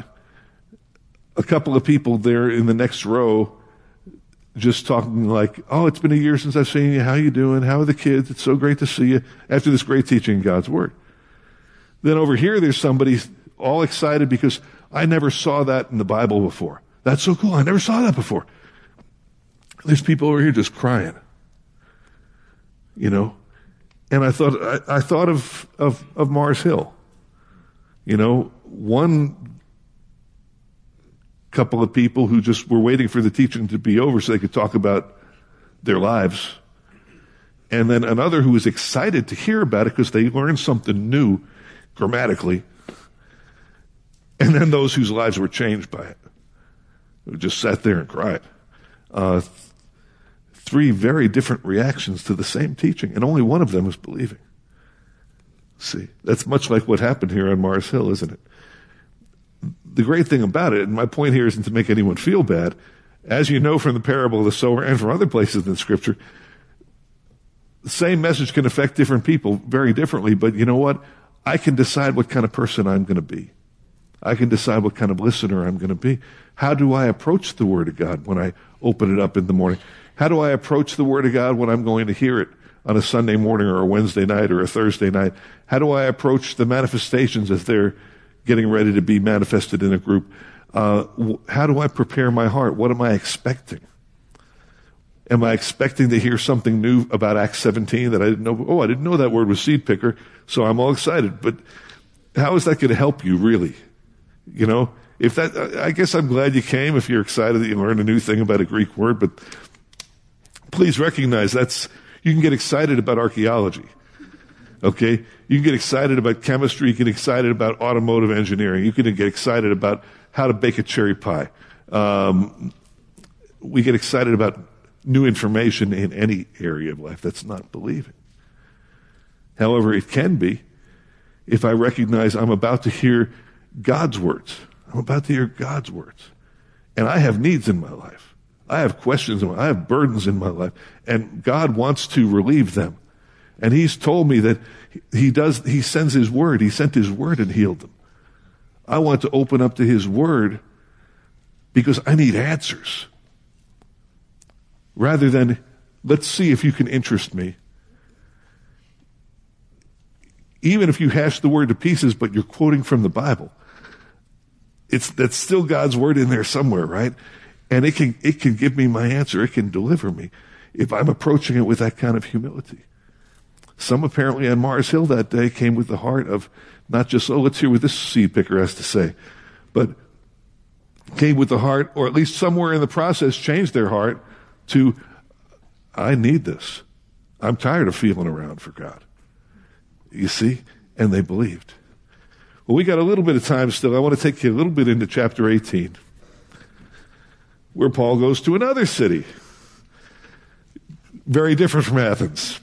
a couple of people there in the next row just talking like, oh, it's been a year since I've seen you. How you doing? How are the kids? It's so great to see you, after this great teaching in God's Word. Then over here, there's somebody all excited because I never saw that in the Bible before. That's so cool. I never saw that before. There's people over here just crying. You know? And I thought, I, I thought of, of, of Mars Hill. You know, one couple of people who just were waiting for the teaching to be over so they could talk about their lives. And then another who was excited to hear about it because they learned something new grammatically. And then those whose lives were changed by it, who just sat there and cried. Uh, th- three very different reactions to the same teaching, and only one of them was believing. See, that's much like what happened here on Mars Hill, isn't it? The great thing about it, and my point here isn't to make anyone feel bad, as you know from the parable of the sower and from other places in Scripture, the same message can affect different people very differently, but you know what? I can decide what kind of person I'm going to be. I can decide what kind of listener I'm going to be. How do I approach the Word of God when I open it up in the morning? How do I approach the Word of God when I'm going to hear it on a Sunday morning or a Wednesday night or a Thursday night? How do I approach the manifestations as they're getting ready to be manifested in a group? Uh, how do I prepare my heart? What am I expecting? Am I expecting to hear something new about Acts seventeen that I didn't know? Oh, I didn't know that word was seed picker, so I'm all excited. But how is that going to help you, really? You know, if that, I guess I'm glad you came if you're excited that you learned a new thing about a Greek word, but please recognize that's, you can get excited about archaeology. Okay? You can get excited about chemistry. You can get excited about automotive engineering. You can get excited about how to bake a cherry pie. Um, we get excited about new information in any area of life. That's not believing. However, it can be if I recognize I'm about to hear God's words. I'm about to hear God's words. And I have needs in my life. I have questions, in my, I have burdens in my life. And God wants to relieve them. And He's told me that He does, He sends His word. He sent His word and healed them. I want to open up to His word because I need answers. Rather than, let's see if you can interest me. Even if you hash the word to pieces, but you're quoting from the Bible, it's, that's still God's word in there somewhere, right? And it can, it can give me my answer. It can deliver me if I'm approaching it with that kind of humility. Some apparently on Mars Hill that day came with the heart of not just, oh, let's hear what this seed picker has to say, but came with the heart, or at least somewhere in the process changed their heart to, I need this. I'm tired of feeling around for God. You see? And they believed. Well, we got a little bit of time still. I want to take you a little bit into chapter eighteen, where Paul goes to another city, very different from Athens.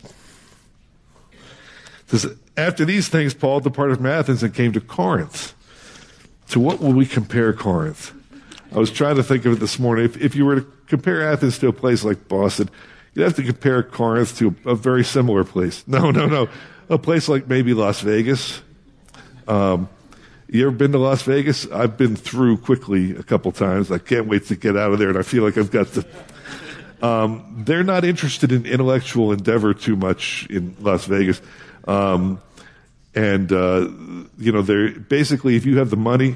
It says, after these things, Paul departed from Athens and came to Corinth. To what will we compare Corinth? I was trying to think of it this morning. If, if you were to compare Athens to a place like Boston, you'd have to compare Corinth to a, a very similar place. No, no, no. A place like maybe Las Vegas. Um, you ever been to Las Vegas? I've been through quickly a couple times. I can't wait to get out of there, and I feel like I've got to... Um, they're not interested in intellectual endeavor too much in Las Vegas. Um, and, uh, you know, they're basically, if you have the money,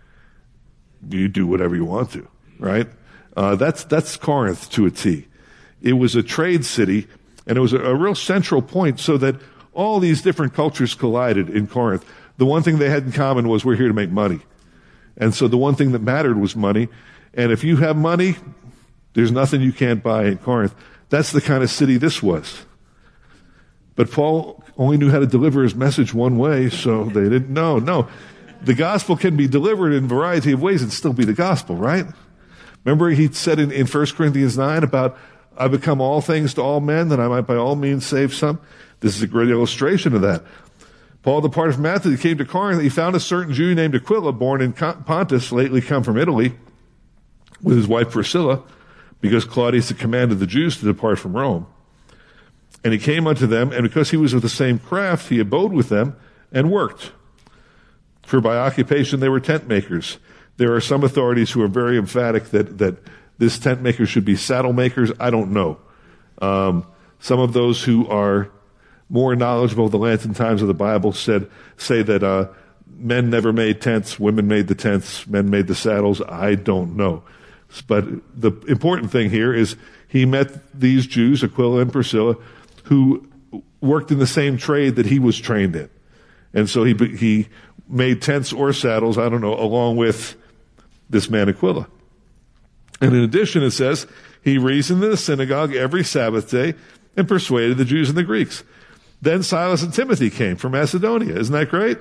you do whatever you want to, right? Uh, that's, that's Corinth to a T. It was a trade city, and it was a, a real central point so that all these different cultures collided in Corinth. The one thing they had in common was we're here to make money. And so the one thing that mattered was money. And if you have money, there's nothing you can't buy in Corinth. That's the kind of city this was. But Paul only knew how to deliver his message one way, so they didn't know. No, the gospel can be delivered in a variety of ways and still be the gospel, right? Remember he said in, in First Corinthians nine about, I become all things to all men, that I might by all means save some. This is a great illustration of that. Paul departed from Athens, he came to Corinth. He found a certain Jew named Aquila, born in Pontus, lately come from Italy, with his wife Priscilla, because Claudius had commanded the Jews to depart from Rome. And he came unto them, and because he was of the same craft, he abode with them and worked. For by occupation they were tent makers. There are some authorities who are very emphatic that, that this tent maker should be saddle makers. I don't know. Um, some of those who are more knowledgeable of the Lenten times of the Bible said say that uh, men never made tents, women made the tents, men made the saddles. I don't know. But the important thing here is he met these Jews, Aquila and Priscilla, who worked in the same trade that he was trained in. And so he he made tents or saddles, I don't know, along with this man Aquila. And in addition, it says, he reasoned in the synagogue every Sabbath day and persuaded the Jews and the Greeks. Then Silas and Timothy came from Macedonia. Isn't that great?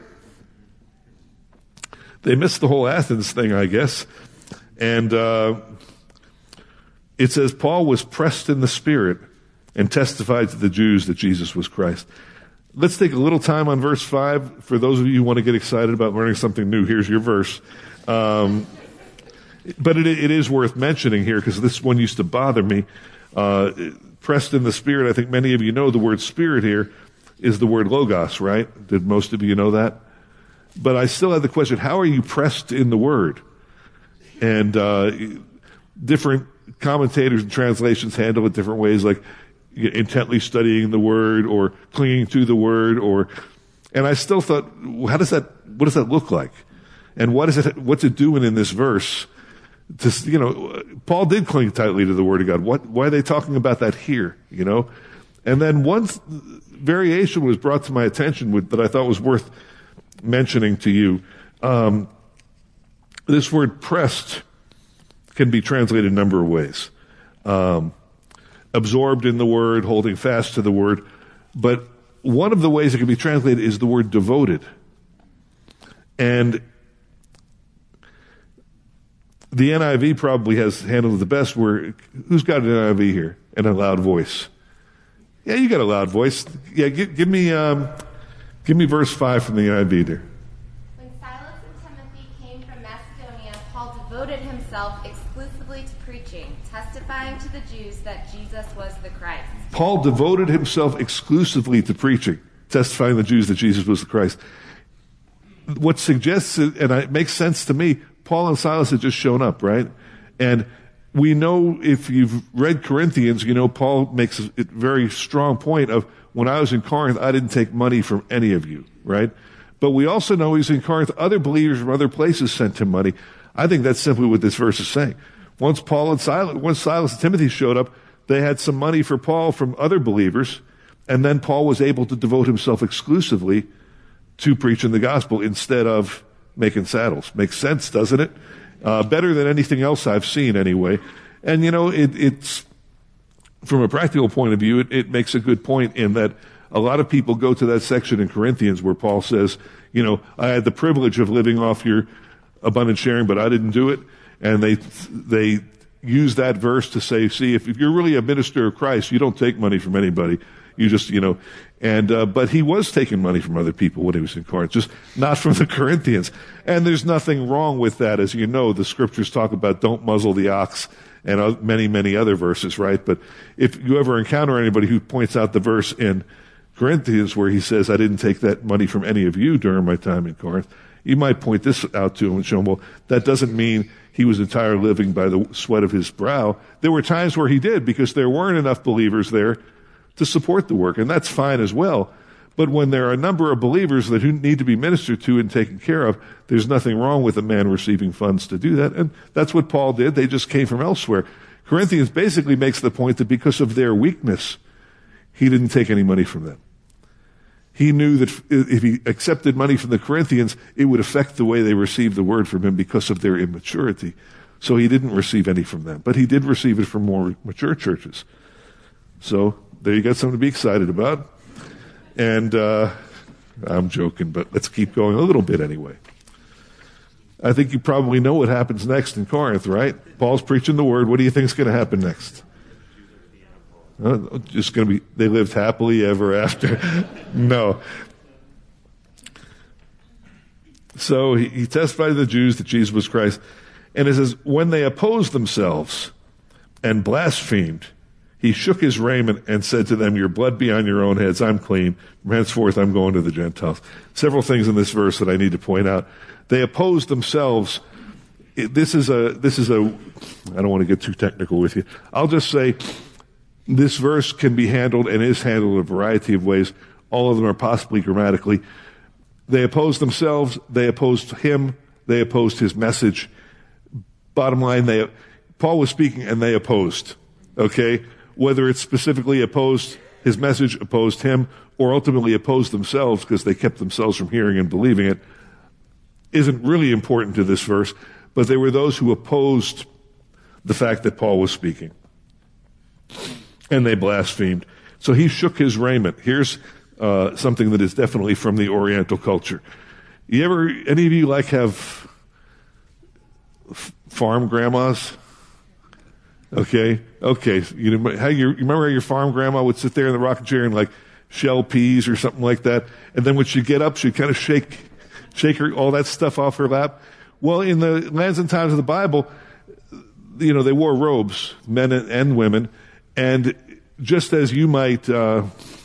They missed the whole Athens thing, I guess. And uh, it says, Paul was pressed in the Spirit and testified to the Jews that Jesus was Christ. Let's take a little time on verse five. For those of you who want to get excited about learning something new, here's your verse. Um, but it, it is worth mentioning here because this one used to bother me. Uh, pressed in the Spirit, I think many of you know the word Spirit here is the word logos, right? Did most of you know that? But I still had the question, how are you pressed in the Word? And uh, different commentators and translations handle it different ways, like intently studying the Word or clinging to the Word. Or, and I still thought, how does that? What does that look like? And what is it? What's it doing in this verse? To, you know, Paul did cling tightly to the Word of God. What? Why are they talking about that here? You know, and then one variation was brought to my attention with, that I thought was worth mentioning to you. Um, this word "pressed" can be translated a number of ways. Um, absorbed in the Word, holding fast to the Word, but one of the ways it can be translated is the word "devoted," and the N I V probably has handled it the best. Where who's got an N I V here and a loud voice? Yeah, you got a loud voice. Yeah, give, give me um, give me verse five from the N I V there. When Silas and Timothy came from Macedonia, Paul devoted himself exclusively to preaching, testifying to the Jews that Jesus was the Christ. Paul devoted himself exclusively to preaching, testifying to the Jews that Jesus was the Christ. What suggests, and it makes sense to me, Paul and Silas had just shown up, right? And we know, if you've read Corinthians, you know Paul makes a very strong point of, when I was in Corinth, I didn't take money from any of you, right? But we also know he's in Corinth, other believers from other places sent him money. I think that's simply what this verse is saying. Once Paul and Silas, once Silas and Timothy showed up, they had some money for Paul from other believers, and then Paul was able to devote himself exclusively to preaching the gospel instead of making saddles. Makes sense, doesn't it? Uh, better than anything else I've seen, anyway. And, you know, it, it's, from a practical point of view, it, it makes a good point in that a lot of people go to that section in Corinthians where Paul says, you know, I had the privilege of living off your abundant sharing, but I didn't do it. And they, they use that verse to say, see, if, if you're really a minister of Christ, you don't take money from anybody. You just, you know, and, uh, but he was taking money from other people when he was in Corinth, just not from the Corinthians. And there's nothing wrong with that. As you know, the scriptures talk about don't muzzle the ox and many, many other verses, right? But if you ever encounter anybody who points out the verse in Corinthians where he says, I didn't take that money from any of you during my time in Corinth, you might point this out to him and show him, well, that doesn't mean he was entirely living by the sweat of his brow. There were times where he did, because there weren't enough believers there to support the work, and that's fine as well. But when there are a number of believers that need to be ministered to and taken care of, there's nothing wrong with a man receiving funds to do that. And that's what Paul did. They just came from elsewhere. Corinthians basically makes the point that because of their weakness, he didn't take any money from them. He knew that if he accepted money from the Corinthians, it would affect the way they received the word from him because of their immaturity. So he didn't receive any from them. But he did receive it from more mature churches. So there you got something to be excited about. And uh, I'm joking, but let's keep going a little bit anyway. I think you probably know what happens next in Corinth, right? Paul's preaching the word. What do you think is going to happen next? Uh, just going to be, they lived happily ever after. No. So he, he testified to the Jews that Jesus was Christ. And it says, when they opposed themselves and blasphemed, he shook his raiment and said to them, your blood be on your own heads. I'm clean. From henceforth, I'm going to the Gentiles. Several things in this verse that I need to point out. They opposed themselves. It, this is a, this is a, I don't want to get too technical with you. I'll just say this verse can be handled and is handled a variety of ways. All of them are possibly grammatically. They opposed themselves. They opposed him. They opposed his message. Bottom line, they, Paul was speaking and they opposed. Okay? Whether it's specifically opposed his message, opposed him, or ultimately opposed themselves because they kept themselves from hearing and believing it, isn't really important to this verse. But there were those who opposed the fact that Paul was speaking. And they blasphemed. So he shook his raiment. Here's uh, something that is definitely from the Oriental culture. You ever, any of you like have f- farm grandmas? Okay, okay. You know, how you, you remember how your farm grandma would sit there in the rocking chair and like shell peas or something like that, and then when she'd get up, she'd kind of shake, shake her all that stuff off her lap. Well, in the lands and times of the Bible, you know, they wore robes, men and, and women, and just as you might, uh,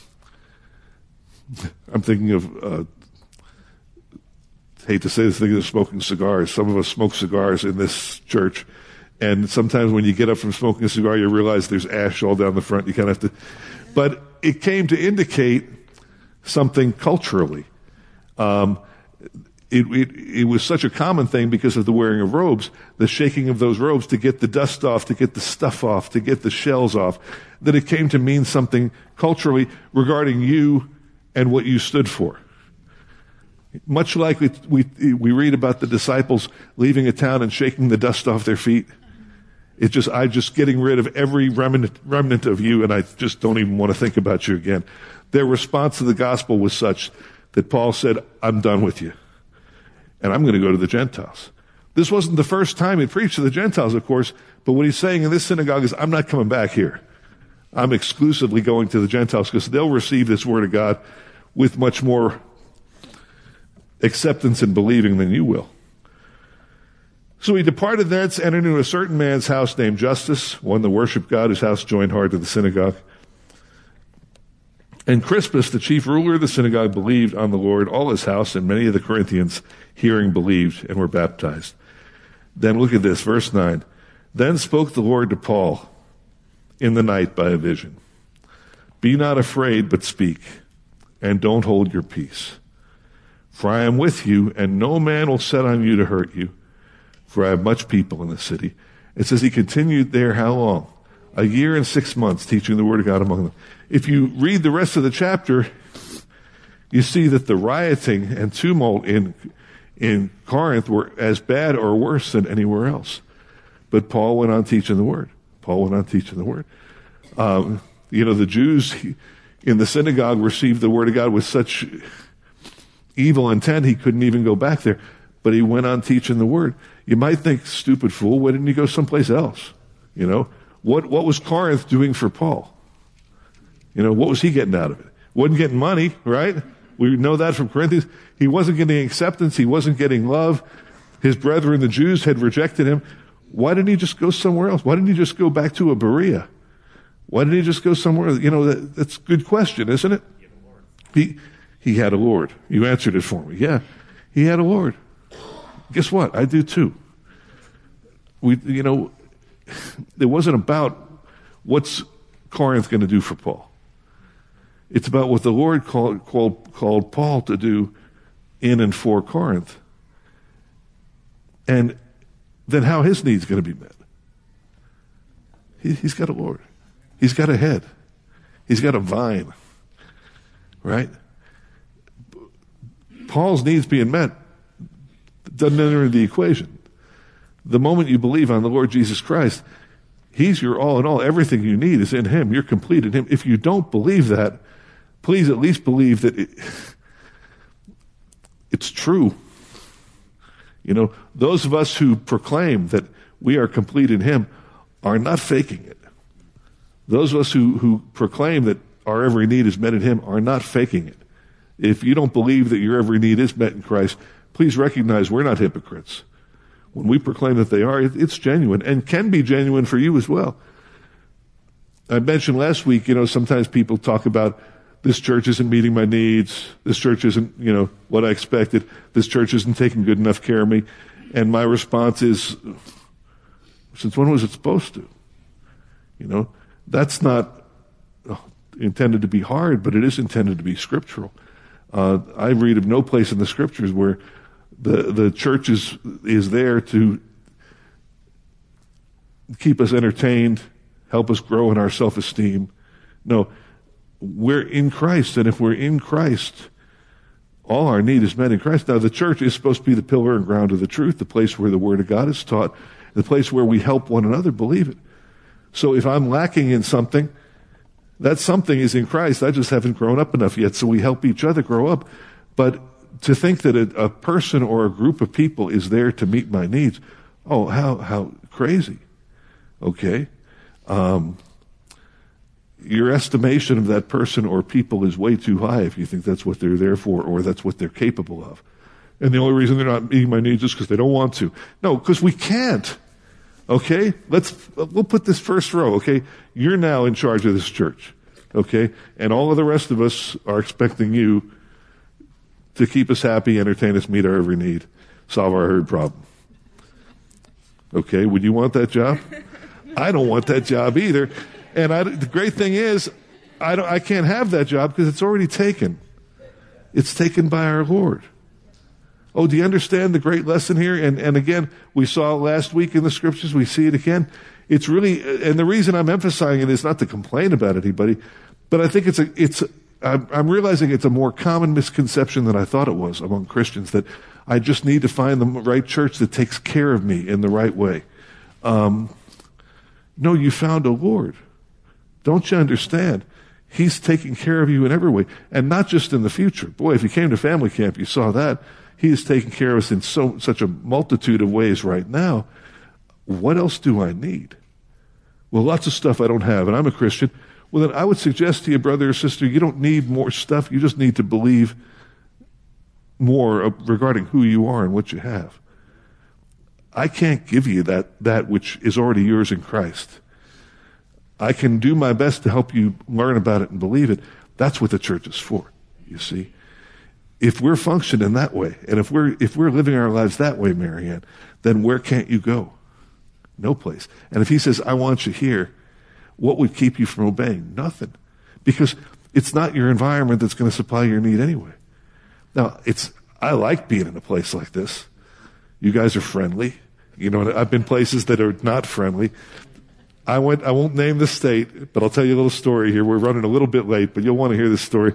I'm thinking of. Uh, hate to say this, thinking of smoking cigars. Some of us smoke cigars in this church. And sometimes when you get up from smoking a cigar, you realize there's ash all down the front. You kind of have to, but it came to indicate something culturally. Um, it, it, it was such a common thing because of the wearing of robes, the shaking of those robes to get the dust off, to get the stuff off, to get the shells off, that it came to mean something culturally regarding you and what you stood for. Much like we, we, we read about the disciples leaving a town and shaking the dust off their feet. It's just, I'm just getting rid of every remnant, remnant of you, and I just don't even want to think about you again. Their response to the gospel was such that Paul said, I'm done with you. And I'm going to go to the Gentiles. This wasn't the first time he preached to the Gentiles, of course, but what he's saying in this synagogue is, I'm not coming back here. I'm exclusively going to the Gentiles because they'll receive this word of God with much more acceptance and believing than you will. So he departed thence, entered into a certain man's house named Justus, one that worshiped God, whose house joined hard to the synagogue. And Crispus, the chief ruler of the synagogue, believed on the Lord, all his house, and many of the Corinthians, hearing, believed and were baptized. Then look at this, verse nine. Then spoke the Lord to Paul in the night by a vision. Be not afraid, but speak, and don't hold your peace. For I am with you, and no man will set on you to hurt you, for I have much people in the city. It says he continued there how long? A year and six months teaching the word of God among them. If you read the rest of the chapter, you see that the rioting and tumult in, in Corinth were as bad or worse than anywhere else. But Paul went on teaching the word. Paul went on teaching the word. Um, you know, the Jews in the synagogue received the word of God with such evil intent, he couldn't even go back there. But he went on teaching the word. You might think, stupid fool, why didn't he go someplace else? You know, what, what was Corinth doing for Paul? You know, what was he getting out of it? Wasn't getting money, right? We know that from Corinthians. He wasn't getting acceptance. He wasn't getting love. His brethren, the Jews, had rejected him. Why didn't he just go somewhere else? Why didn't he just go back to a Berea? Why didn't he just go somewhere? You know, that, that's a good question, isn't it? He, he had a Lord. You answered it for me. Yeah, he had a Lord. Guess what? I do too. We, you know, it wasn't about what's Corinth going to do for Paul. It's about what the Lord called, called, called Paul to do in and for Corinth. And then how his needs going to be met. He, he's got a Lord. He's got a head. He's got a vine. Right? Paul's needs being met doesn't enter the equation. The moment you believe on the Lord Jesus Christ, he's your all in all. Everything you need is in him. You're complete in him. If you don't believe that, please at least believe that it, it's true. You know, those of us who proclaim that we are complete in him are not faking it. Those of us who, who proclaim that our every need is met in him are not faking it. If you don't believe that your every need is met in Christ, please recognize we're not hypocrites. When we proclaim that they are, it, it's genuine and can be genuine for you as well. I mentioned last week, you know, sometimes people talk about this church isn't meeting my needs. This church isn't, you know, what I expected. This church isn't taking good enough care of me. And my response is, since when was it supposed to? You know, that's not oh, intended to be hard, but it is intended to be scriptural. Uh, I read of no place in the scriptures where the, the church is, is there to keep us entertained, help us grow in our self-esteem. No, we're in Christ, and if we're in Christ, all our need is met in Christ. Now, the church is supposed to be the pillar and ground of the truth, the place where the Word of God is taught, the place where we help one another believe it. So if I'm lacking in something, that something is in Christ. I just haven't grown up enough yet, so we help each other grow up. But to think that a, a person or a group of people is there to meet my needs, oh, how how crazy. Okay? Um, your estimation of that person or people is way too high if you think that's what they're there for or that's what they're capable of. And the only reason they're not meeting my needs is because they don't want to. No, because we can't. Okay? Let's, we'll put this first row, okay? You're now in charge of this church. Okay? And all of the rest of us are expecting you to keep us happy, entertain us, meet our every need, solve our every problem. Okay? Would you want that job? I don't want that job either. And I, the great thing is, I, don't, I can't have that job because it's already taken. It's taken by our Lord. Oh, do you understand the great lesson here? And, and again, we saw it last week in the scriptures. We see it again. It's really, and the reason I'm emphasizing it is not to complain about anybody, but I think it's a, it's, a, I'm, I'm realizing it's a more common misconception than I thought it was among Christians, that I just need to find the right church that takes care of me in the right way. Um, no, you found a Lord. Don't you understand? He's taking care of you in every way, and not just in the future. Boy, if you came to family camp, you saw that. He is taking care of us in so such a multitude of ways right now. What else do I need? Well, lots of stuff I don't have, and I'm a Christian. Well, then I would suggest to you, brother or sister, you don't need more stuff. You just need to believe more regarding who you are and what you have. I can't give you that, that which is already yours in Christ. I can do my best to help you learn about it and believe it. That's what the church is for, you see. If we're functioning that way, and if we're if we're living our lives that way, Marianne, then where can't you go? No place. And if he says, I want you here, what would keep you from obeying? Nothing. Because it's not your environment that's going to supply your need anyway. Now, it's I like being in a place like this. You guys are friendly. You know, I've been places that are not friendly. I went. I won't name the state, but I'll tell you a little story here. We're running a little bit late, but you'll want to hear this story.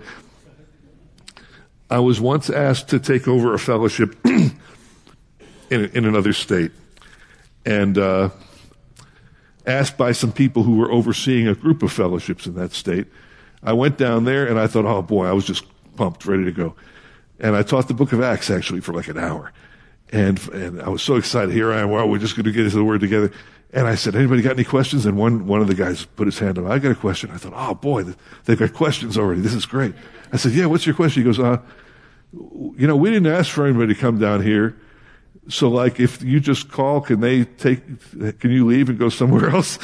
I was once asked to take over a fellowship in, in another state, and uh, asked by some people who were overseeing a group of fellowships in that state. I went down there, and I thought, oh boy, I was just pumped, ready to go. And I taught the book of Acts, actually, for like an hour. And and I was so excited. Here I am. Well, we're just going to get into the Word together. And I said, anybody got any questions? And one, one of the guys put his hand up. I got a question. I thought, oh boy, they've got questions already. This is great. I said, yeah, what's your question? He goes, uh, you know, we didn't ask for anybody to come down here. So like if you just call, can they take, can you leave and go somewhere else?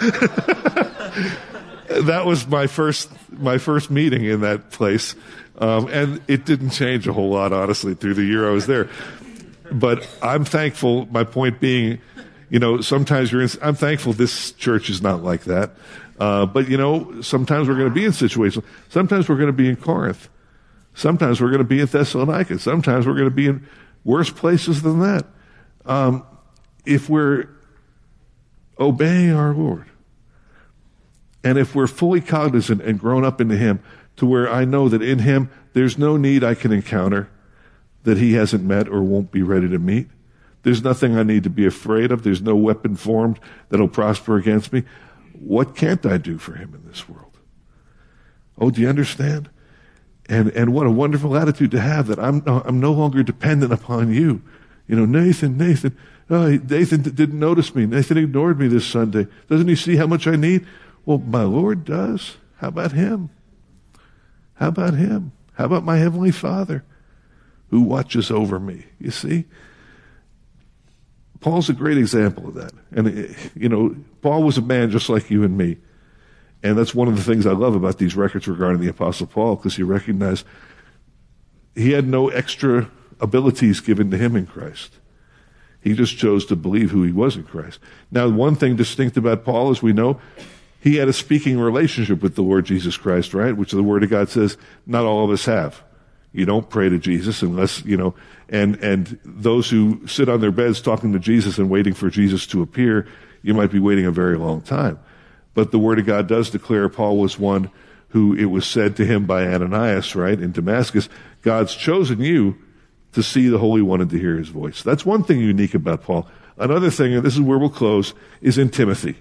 That was my first, my first meeting in that place. Um, and it didn't change a whole lot, honestly, through the year I was there. But I'm thankful, my point being, you know, sometimes you're in, I'm thankful this church is not like that. Uh, but you know, sometimes we're going to be in situations, sometimes we're going to be in Corinth. Sometimes we're going to be in Thessalonica. Sometimes we're going to be in worse places than that. Um, if we're obeying our Lord, and if we're fully cognizant and grown up into Him, to where I know that in Him there's no need I can encounter that He hasn't met or won't be ready to meet. There's nothing I need to be afraid of. There's no weapon formed that'll prosper against me. What can't I do for Him in this world? Oh, do you understand? And and what a wonderful attitude to have, that I'm I'm no longer dependent upon you. You know, Nathan, Nathan, oh, Nathan didn't notice me. Nathan ignored me this Sunday. Doesn't he see how much I need? Well, my Lord does. How about Him? How about Him? How about my Heavenly Father who watches over me? You see? Paul's a great example of that. And, you know, Paul was a man just like you and me. And that's one of the things I love about these records regarding the Apostle Paul, because you recognize he had no extra abilities given to him in Christ. He just chose to believe who he was in Christ. Now, one thing distinct about Paul, as we know, he had a speaking relationship with the Lord Jesus Christ, right? Which the Word of God says not all of us have. You don't pray to Jesus unless, you know, and, and those who sit on their beds talking to Jesus and waiting for Jesus to appear, you might be waiting a very long time. But the Word of God does declare Paul was one who it was said to him by Ananias, right, in Damascus, God's chosen you to see the Holy One and to hear His voice. That's one thing unique about Paul. Another thing, and this is where we'll close, is in Timothy.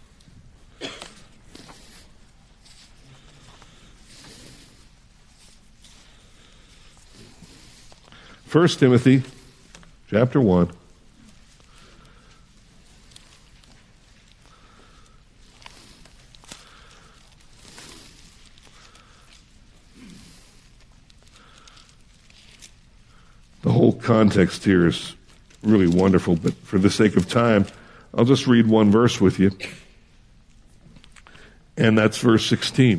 First Timothy, chapter one. The whole context here is really wonderful, but for the sake of time, I'll just read one verse with you. And that's verse sixteen.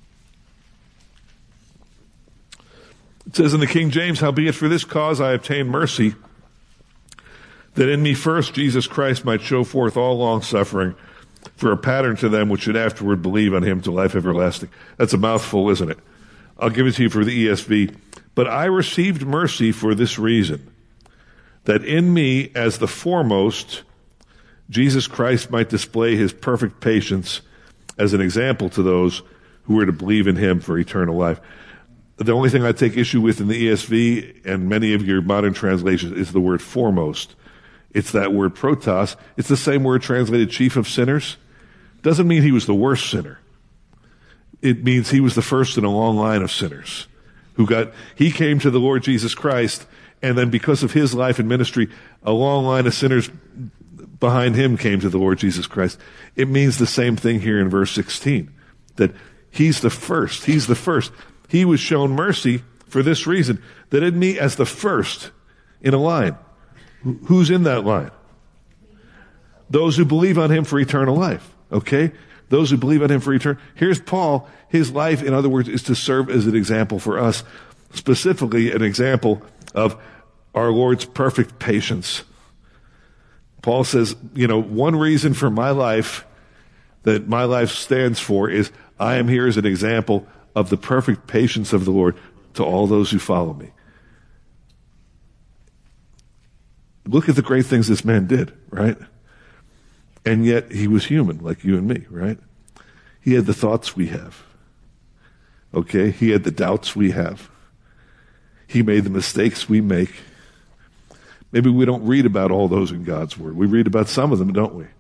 It says in the King James, "Howbeit for this cause I obtained mercy, that in me first Jesus Christ might show forth all long suffering, for a pattern to them which should afterward believe on Him to life everlasting." That's a mouthful, isn't it? I'll give it to you for the E S V. "But I received mercy for this reason, that in me as the foremost, Jesus Christ might display His perfect patience as an example to those who were to believe in Him for eternal life." The only thing I take issue with in the E S V and many of your modern translations is the word foremost. It's that word protos. It's the same word translated chief of sinners. Doesn't mean he was the worst sinner. It means he was the first in a long line of sinners who got, he came to the Lord Jesus Christ, and then because of his life and ministry, a long line of sinners behind him came to the Lord Jesus Christ. It means the same thing here in verse sixteen, that he's the first. He's the first. He was shown mercy for this reason, that in me as the first in a line. Who's in that line? Those who believe on Him for eternal life. Okay? Those who believe on Him for eternal. Here's Paul. His life, in other words, is to serve as an example for us. Specifically, an example of our Lord's perfect patience. Paul says, you know, one reason for my life, that my life stands for, is I am here as an example of the perfect patience of the Lord to all those who follow me. Look at the great things this man did, right? And yet he was human like you and me, right? He had the thoughts we have. Okay? He had the doubts we have. He made the mistakes we make. Maybe we don't read about all those in God's Word. We read about some of them, don't we?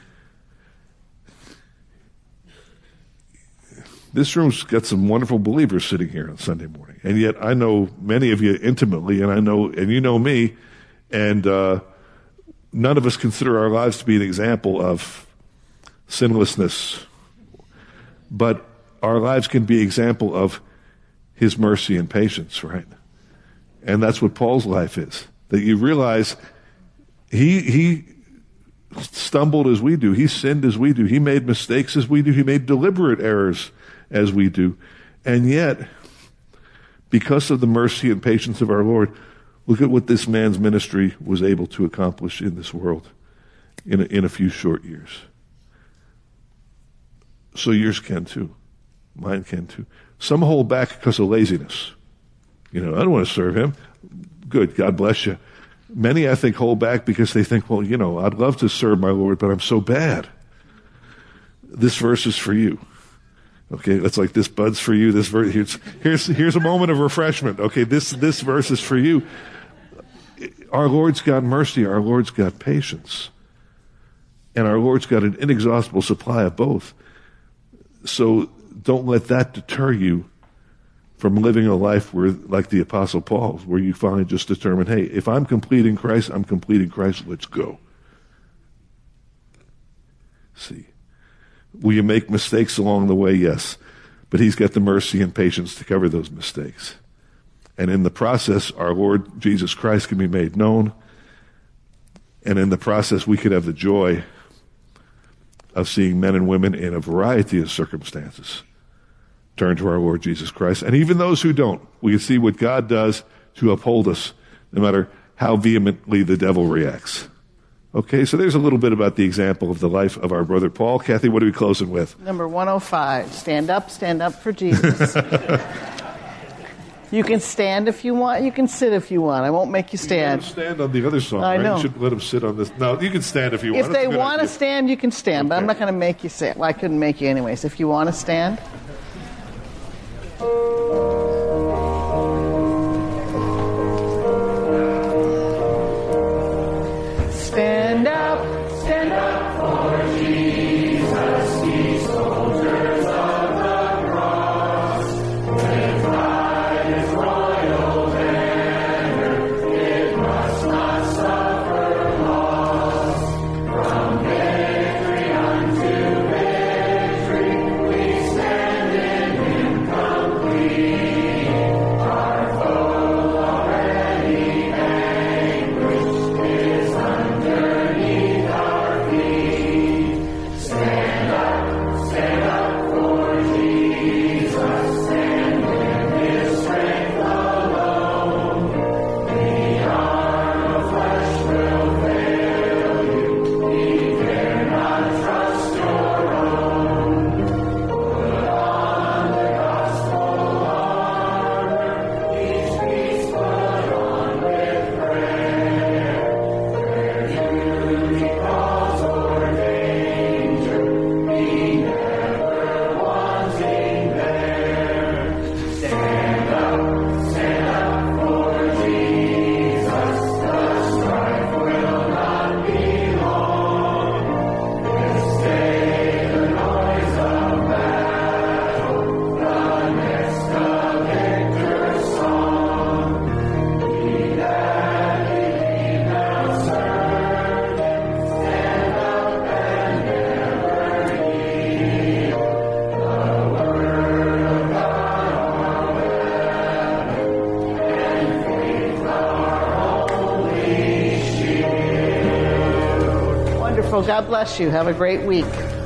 This room's got some wonderful believers sitting here on Sunday morning. And yet I know many of you intimately, and I know, and you know me, and uh, none of us consider our lives to be an example of sinlessness. But our lives can be an example of His mercy and patience, right? And that's what Paul's life is. That you realize He, he stumbled as we do. He sinned as we do. He made mistakes as we do. He made deliberate errors as we do. And yet, because of the mercy and patience of our Lord, look at what this man's ministry was able to accomplish in this world in a, in a few short years. So yours can too. Mine can too. Some hold back because of laziness. You know, I don't want to serve him. Good, God bless you. Many, I think, hold back because they think, well, you know, I'd love to serve my Lord, but I'm so bad. This verse is for you. Okay, it's like this bud's for you. This verse, here's, here's, here's a moment of refreshment. Okay, this, this verse is for you. Our Lord's got mercy. Our Lord's got patience. And our Lord's got an inexhaustible supply of both. So don't let that deter you from living a life where, like the Apostle Paul, where you finally just determine, hey, if I'm completing Christ, I'm completing Christ, let's go. See. Will you make mistakes along the way? Yes. But he's got the mercy and patience to cover those mistakes. And in the process, our Lord Jesus Christ can be made known. And in the process, we could have the joy of seeing men and women in a variety of circumstances turn to our Lord Jesus Christ. And even those who don't, we can see what God does to uphold us, no matter how vehemently the devil reacts. Okay, so there's a little bit about the example of the life of our brother Paul. Kathy, what are we closing with? Number one oh five, stand up, stand up for Jesus. You can stand if you want, you can sit if you want. I won't make you stand. You stand on the other song, I right? know. You should let them sit on this. No, you can stand if you If want. they want to stand, you can stand, okay. But I'm not going to make you sit. Well, I couldn't make you anyways. If you want to stand. Stand up, stand up for Jesus, ye soldiers of the cross. With pride his royal banner, it must not suffer loss. From victory unto victory, we stand in him complete. Our foe already vanquished is underneath our feet. Stand up, stand up for Jesus, stand in his strength alone. The arm of flesh will fail you, ye dare not trust your own. Put on the gospel armor, each piece put on with prayer. Where duty calls or danger, be never wanting there. Stand up, stand up for Jesus, the strife will not be long. This day the noise of battle, the next the victor's song. He that believe now serve him, stand up and never yield. The word of God our weapon, and faith our only shield. Wonderful. God bless you. Have a great week.